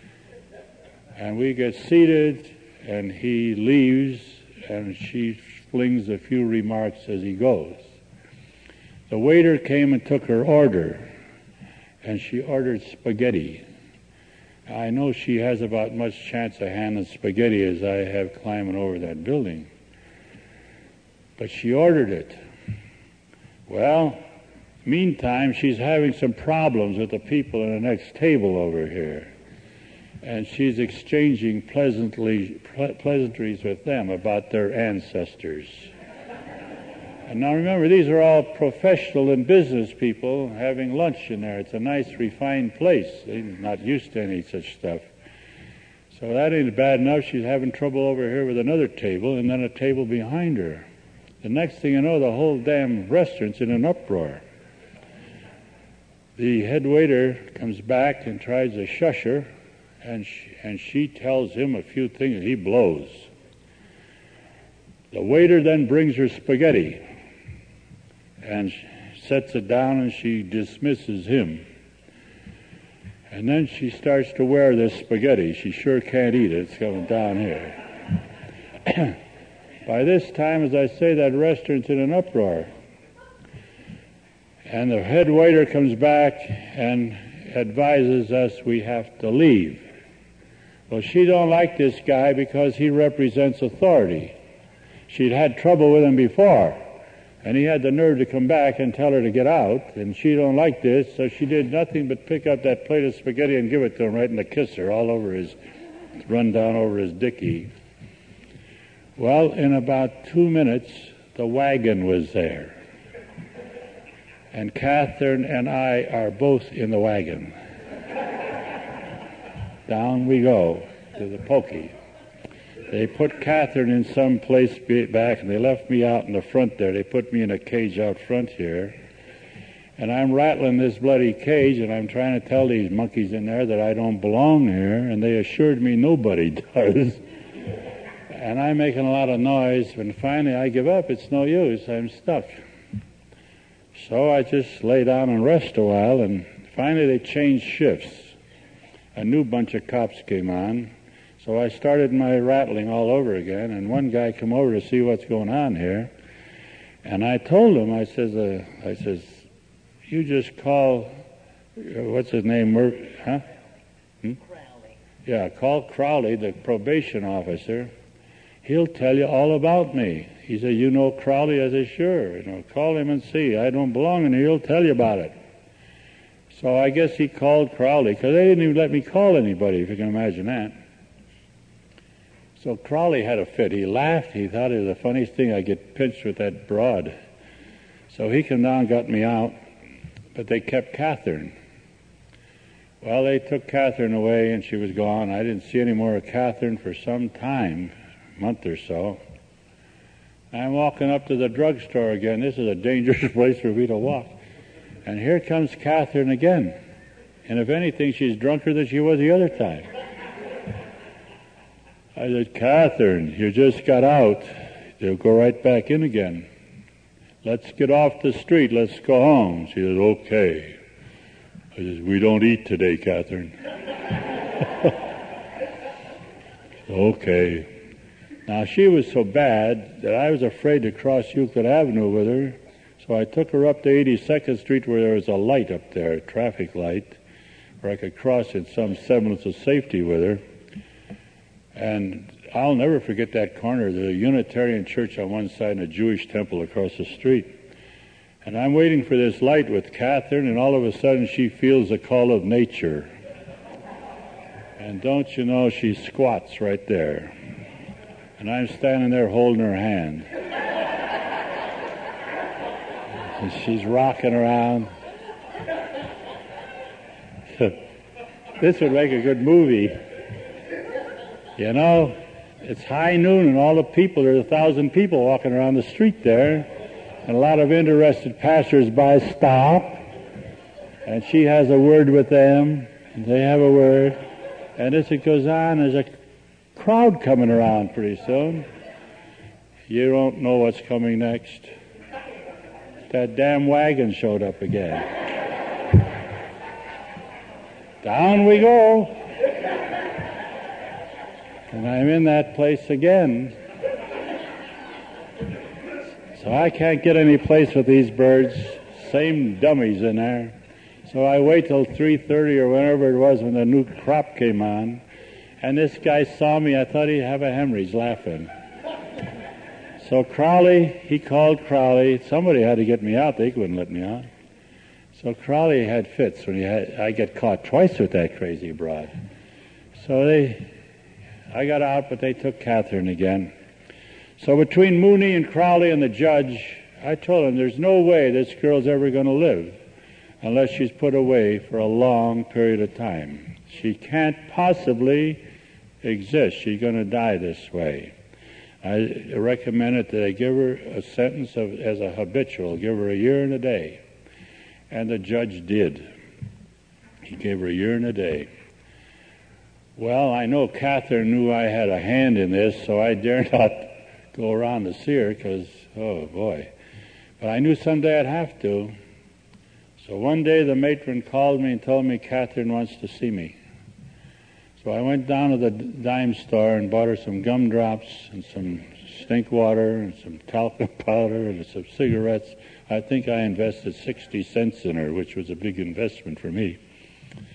And we get seated, and he leaves, and she flings a few remarks as he goes. The waiter came and took her order, and she ordered spaghetti. I know she has about much chance of handling spaghetti as I have climbing over that building. But she ordered it. Well, meantime, she's having some problems with the people in the next table over here. And she's exchanging pleasantly, ple- pleasantries with them about their ancestors. And now remember, these are all professional and business people having lunch in there. It's a nice, refined place. They're not used to any such stuff. So that ain't bad enough. She's having trouble over here with another table, and then a table behind her. The next thing you know, the whole damn restaurant's in an uproar. The head waiter comes back and tries to shush her, and she, and she tells him a few things, and he blows. The waiter then brings her spaghetti and sets it down, and she dismisses him. And then she starts to wear this spaghetti. She sure can't eat it. It's coming down here. By this time, as I say, that restaurant's in an uproar. And the head waiter comes back and advises us we have to leave. Well, she don't like this guy because he represents authority. She'd had trouble with him before, and he had the nerve to come back and tell her to get out, and she don't like this, so she did nothing but pick up that plate of spaghetti and give it to him right in the kisser, all over his, run down over his dicky. Well, in about two minutes, the wagon was there. And Catherine and I are both in the wagon. Down we go to the pokey. They put Catherine in some place back, and they left me out in the front there. They put me in a cage out front here. And I'm rattling this bloody cage, and I'm trying to tell these monkeys in there that I don't belong here, and they assured me nobody does. And I'm making a lot of noise, and finally I give up. It's no use. I'm stuck. So I just lay down and rest a while, and finally they changed shifts. A new bunch of cops came on, so I started my rattling all over again, and one guy came over to see what's going on here, and I told him, I says, uh, I says, you just call, uh, what's his name, Mur- huh? Hmm? Crowley. Yeah, call Crowley, the probation officer. He'll tell you all about me. He said, you know Crowley? I said, sure. You know, call him and see. I don't belong in here. He'll tell you about it. So I guess he called Crowley, because they didn't even let me call anybody, if you can imagine that. So Crowley had a fit. He laughed. He thought it was the funniest thing, I get pinched with that broad. So he came down and got me out, but they kept Catherine. Well, they took Catherine away, and she was gone. I didn't see any more of Catherine for some time, a month or so. I'm walking up to the drugstore again. This is a dangerous place for me to walk. And here comes Catherine again. And if anything, she's drunker than she was the other time. I said, Catherine, you just got out. You'll go right back in again. Let's get off the street. Let's go home. She said, okay. I said, we don't eat today, Catherine. Okay. Now, she was so bad that I was afraid to cross Euclid Avenue with her, so I took her up to eighty-second Street where there was a light up there, a traffic light, where I could cross in some semblance of safety with her. And I'll never forget that corner. There's a Unitarian church on one side and a Jewish temple across the street. And I'm waiting for this light with Catherine, and all of a sudden she feels the call of nature. And don't you know, she squats right there. And I'm standing there holding her hand. And she's rocking around. This would make a good movie. You know, it's high noon and all the people, there's a thousand people walking around the street there. And a lot of interested passers-by stop. And she has a word with them. And they have a word. And as it goes on, there's a crowd coming around pretty soon. You don't know what's coming next. That damn wagon showed up again. Down we go. And I'm in that place again. So I can't get any place with these birds. Same dummies in there. So I wait till three thirty or whenever it was when the new crop came on. And this guy saw me. I thought he'd have a hemorrhage laughing. So Crowley, he called Crowley. Somebody had to get me out. They wouldn't let me out. So Crowley had fits when he had, I get caught twice with that crazy broad. So they, I got out, but they took Catherine again. So between Mooney and Crowley and the judge, I told him there's no way this girl's ever going to live unless she's put away for a long period of time. She can't possibly exist. She's going to die this way. I recommended that they give her a sentence of, as a habitual, give her a year and a day. And the judge did. He gave her a year and a day. Well, I know Catherine knew I had a hand in this, so I dare not go around to see her because, oh boy. But I knew someday I'd have to. So one day the matron called me and told me Catherine wants to see me. So I went down to the dime store and bought her some gumdrops and some stink water and some talcum powder and some cigarettes. I think I invested sixty cents in her, which was a big investment for me.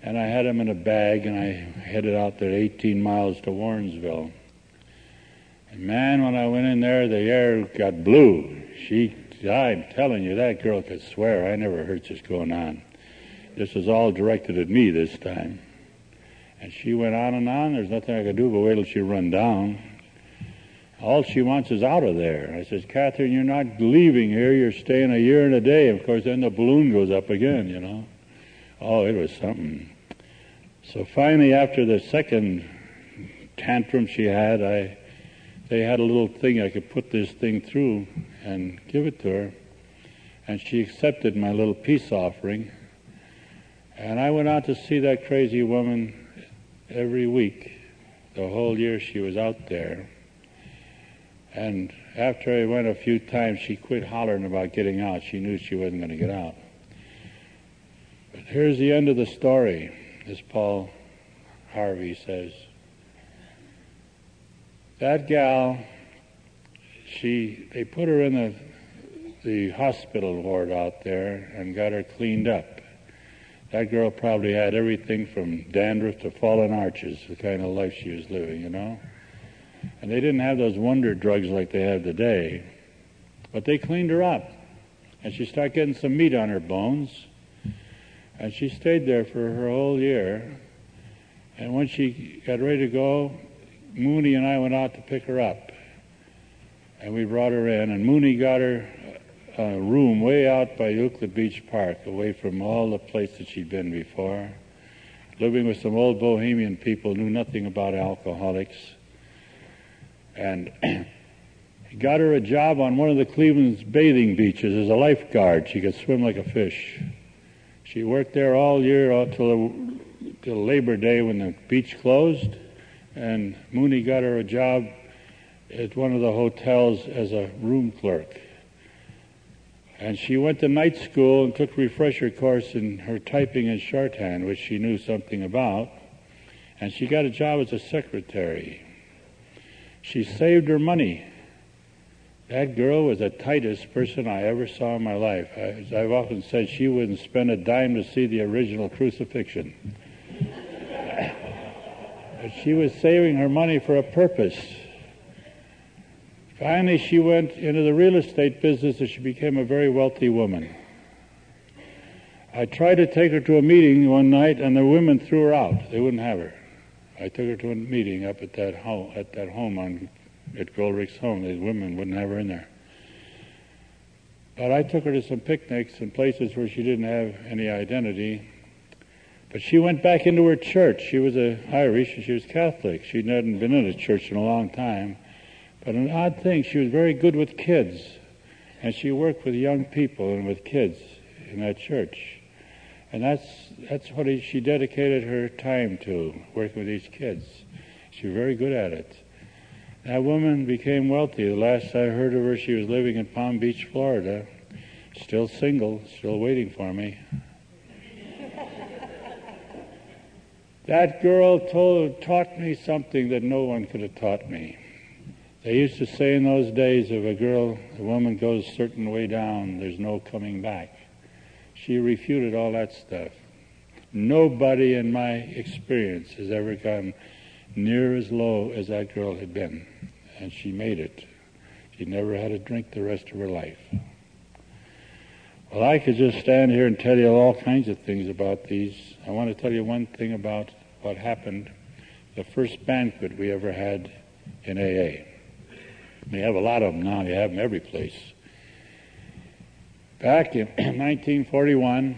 And I had them in a bag, and I headed out there eighteen miles to Warrensville. And man, when I went in there, the air got blue. She, I'm telling you, that girl could swear. I never heard this going on. This was all directed at me this time. And she went on and on. There's nothing I could do but wait till she run down. All she wants is out of there. I says, Catherine, you're not leaving here. You're staying a year and a day. Of course, then the balloon goes up again, you know. Oh, it was something. So finally, after the second tantrum she had, I they had a little thing I could put this thing through and give it to her. And she accepted my little peace offering. And I went out to see that crazy woman every week, the whole year she was out there. And after I went a few times, she quit hollering about getting out. She knew she wasn't going to get out. But here's the end of the story, as Paul Harvey says. That gal, she, they put her in the, the hospital ward out there and got her cleaned up. That girl probably had everything from dandruff to fallen arches, the kind of life she was living, you know. And they didn't have those wonder drugs like they have today. But they cleaned her up. And she started getting some meat on her bones. And she stayed there for her whole year. And when she got ready to go, Mooney and I went out to pick her up. And we brought her in. And Mooney got her a room way out by Euclid Beach Park, away from all the places she'd been before, living with some old bohemian people who knew nothing about alcoholics. And he got her a job on one of the Cleveland's bathing beaches as a lifeguard. She could swim like a fish. She worked there all year until till Labor Day when the beach closed, and Mooney got her a job at one of the hotels as a room clerk. And she went to night school and took refresher course in her typing and shorthand, which she knew something about. And she got a job as a secretary. She saved her money. That girl was the tightest person I ever saw in my life. I, as I've often said, she wouldn't spend a dime to see the original crucifixion. But she was saving her money for a purpose. Finally, she went into the real estate business and she became a very wealthy woman. I tried to take her to a meeting one night, and the women threw her out. They wouldn't have her. I took her to a meeting up at that home, at that home on at Goldrick's home. The women wouldn't have her in there. But I took her to some picnics and places where she didn't have any identity. But she went back into her church. She was a Irish and she was Catholic. She hadn't been in a church in a long time. But an odd thing, she was very good with kids. And she worked with young people and with kids in that church. And that's that's what he, she dedicated her time to, working with these kids. She was very good at it. That woman became wealthy. The last I heard of her, she was living in Palm Beach, Florida. Still single, still waiting for me. That girl told, taught me something that no one could have taught me. They used to say in those days, if a girl, a woman goes a certain way down, there's no coming back. She refuted all that stuff. Nobody in my experience has ever gone near as low as that girl had been. And she made it. She never had a drink the rest of her life. Well, I could just stand here and tell you all kinds of things about these. I want to tell you one thing about what happened, the first banquet we ever had in A A. We have a lot of them now. You have them every place. Back in nineteen forty-one,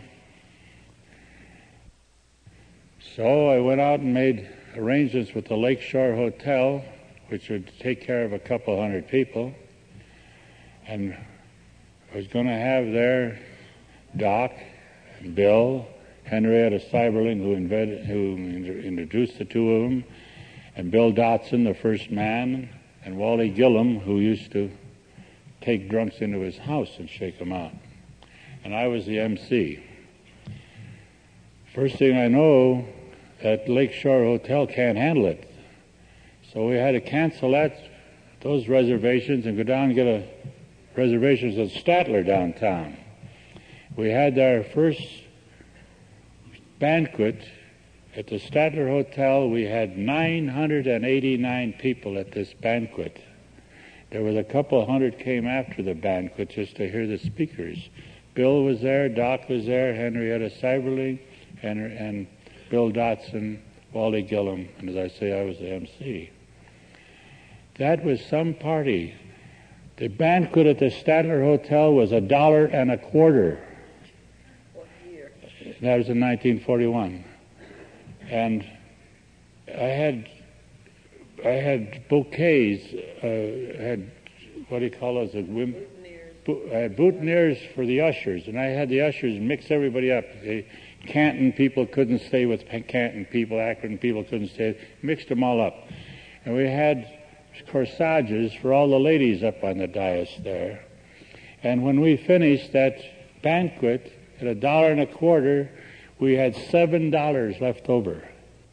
so I went out and made arrangements with the Lakeshore Hotel, which would take care of a couple hundred people. And I was going to have there Doc, Bill, Henrietta Seiberling, who, invented, who introduced the two of them, and Bill Dotson, the first man, and Wally Gillum, who used to take drunks into his house and shake them out. And I was the M C. First thing I know, that Lakeshore Hotel can't handle it. So we had to cancel that, those reservations and go down and get a reservations at Statler downtown. We had our first banquet At the Statler Hotel, we had nine hundred eighty-nine people at this banquet. There was a couple hundred came after the banquet just to hear the speakers. Bill was there, Doc was there, Henrietta Seiberling, and, and Bill Dotson, Wally Gillum, and as I say, I was the M C. That was some party. The banquet at the Statler Hotel was a dollar and a quarter. What year? That was in nineteen forty-one. And I had I had bouquets, uh, had, what do you call those? Women, I had boutonnieres for the ushers, and I had the ushers mix everybody up. The Canton people couldn't stay with Canton people, Akron people couldn't stay, mixed them all up. And we had corsages for all the ladies up on the dais there. And when we finished that banquet at a dollar and a quarter, we had seven dollars left over.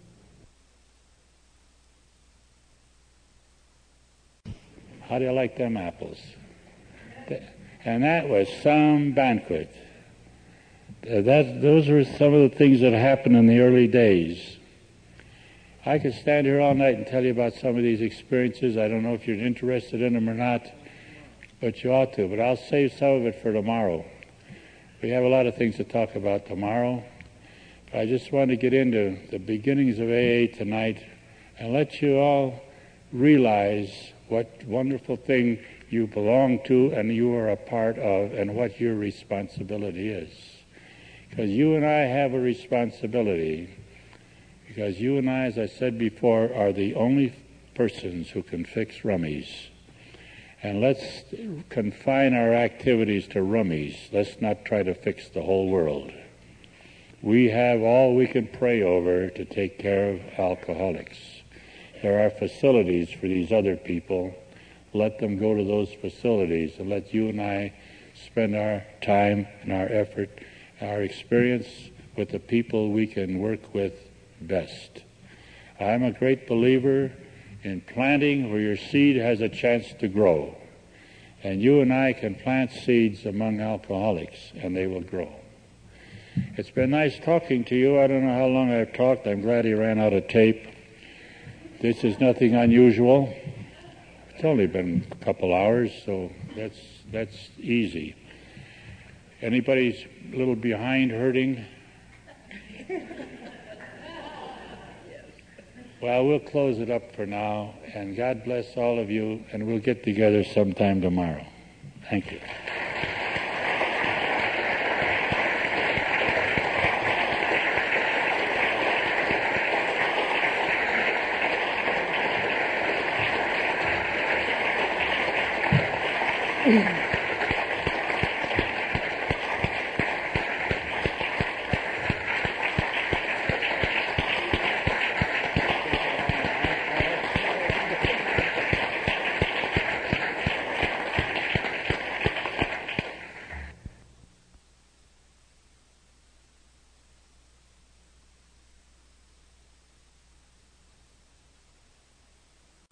How do you like them apples? And that was some banquet. That, those were some of the things that happened in the early days. I could stand here all night and tell you about some of these experiences. I don't know if you're interested in them or not, but you ought to. But I'll save some of it for tomorrow. We have a lot of things to talk about tomorrow. But I just want to get into the beginnings of A A tonight and let you all realize what wonderful thing you belong to and you are a part of and what your responsibility is. Because you and I have a responsibility. Because you and I, as I said before, are the only persons who can fix rummies. And let's confine our activities to rummies. Let's not try to fix the whole world. We have all we can pray over to take care of alcoholics. There are facilities for these other people. Let them go to those facilities and let you and I spend our time and our effort, our experience with the people we can work with best. I'm a great believer in planting where your seed has a chance to grow. And you and I can plant seeds among alcoholics and they will grow. It's been nice talking to you. I don't know how long I've talked. I'm glad he ran out of tape. This is nothing unusual. It's only been a couple hours, so that's that's easy. Anybody's a little behind hurting? Well, we'll close it up for now, and God bless all of you, and we'll get together sometime tomorrow. Thank you.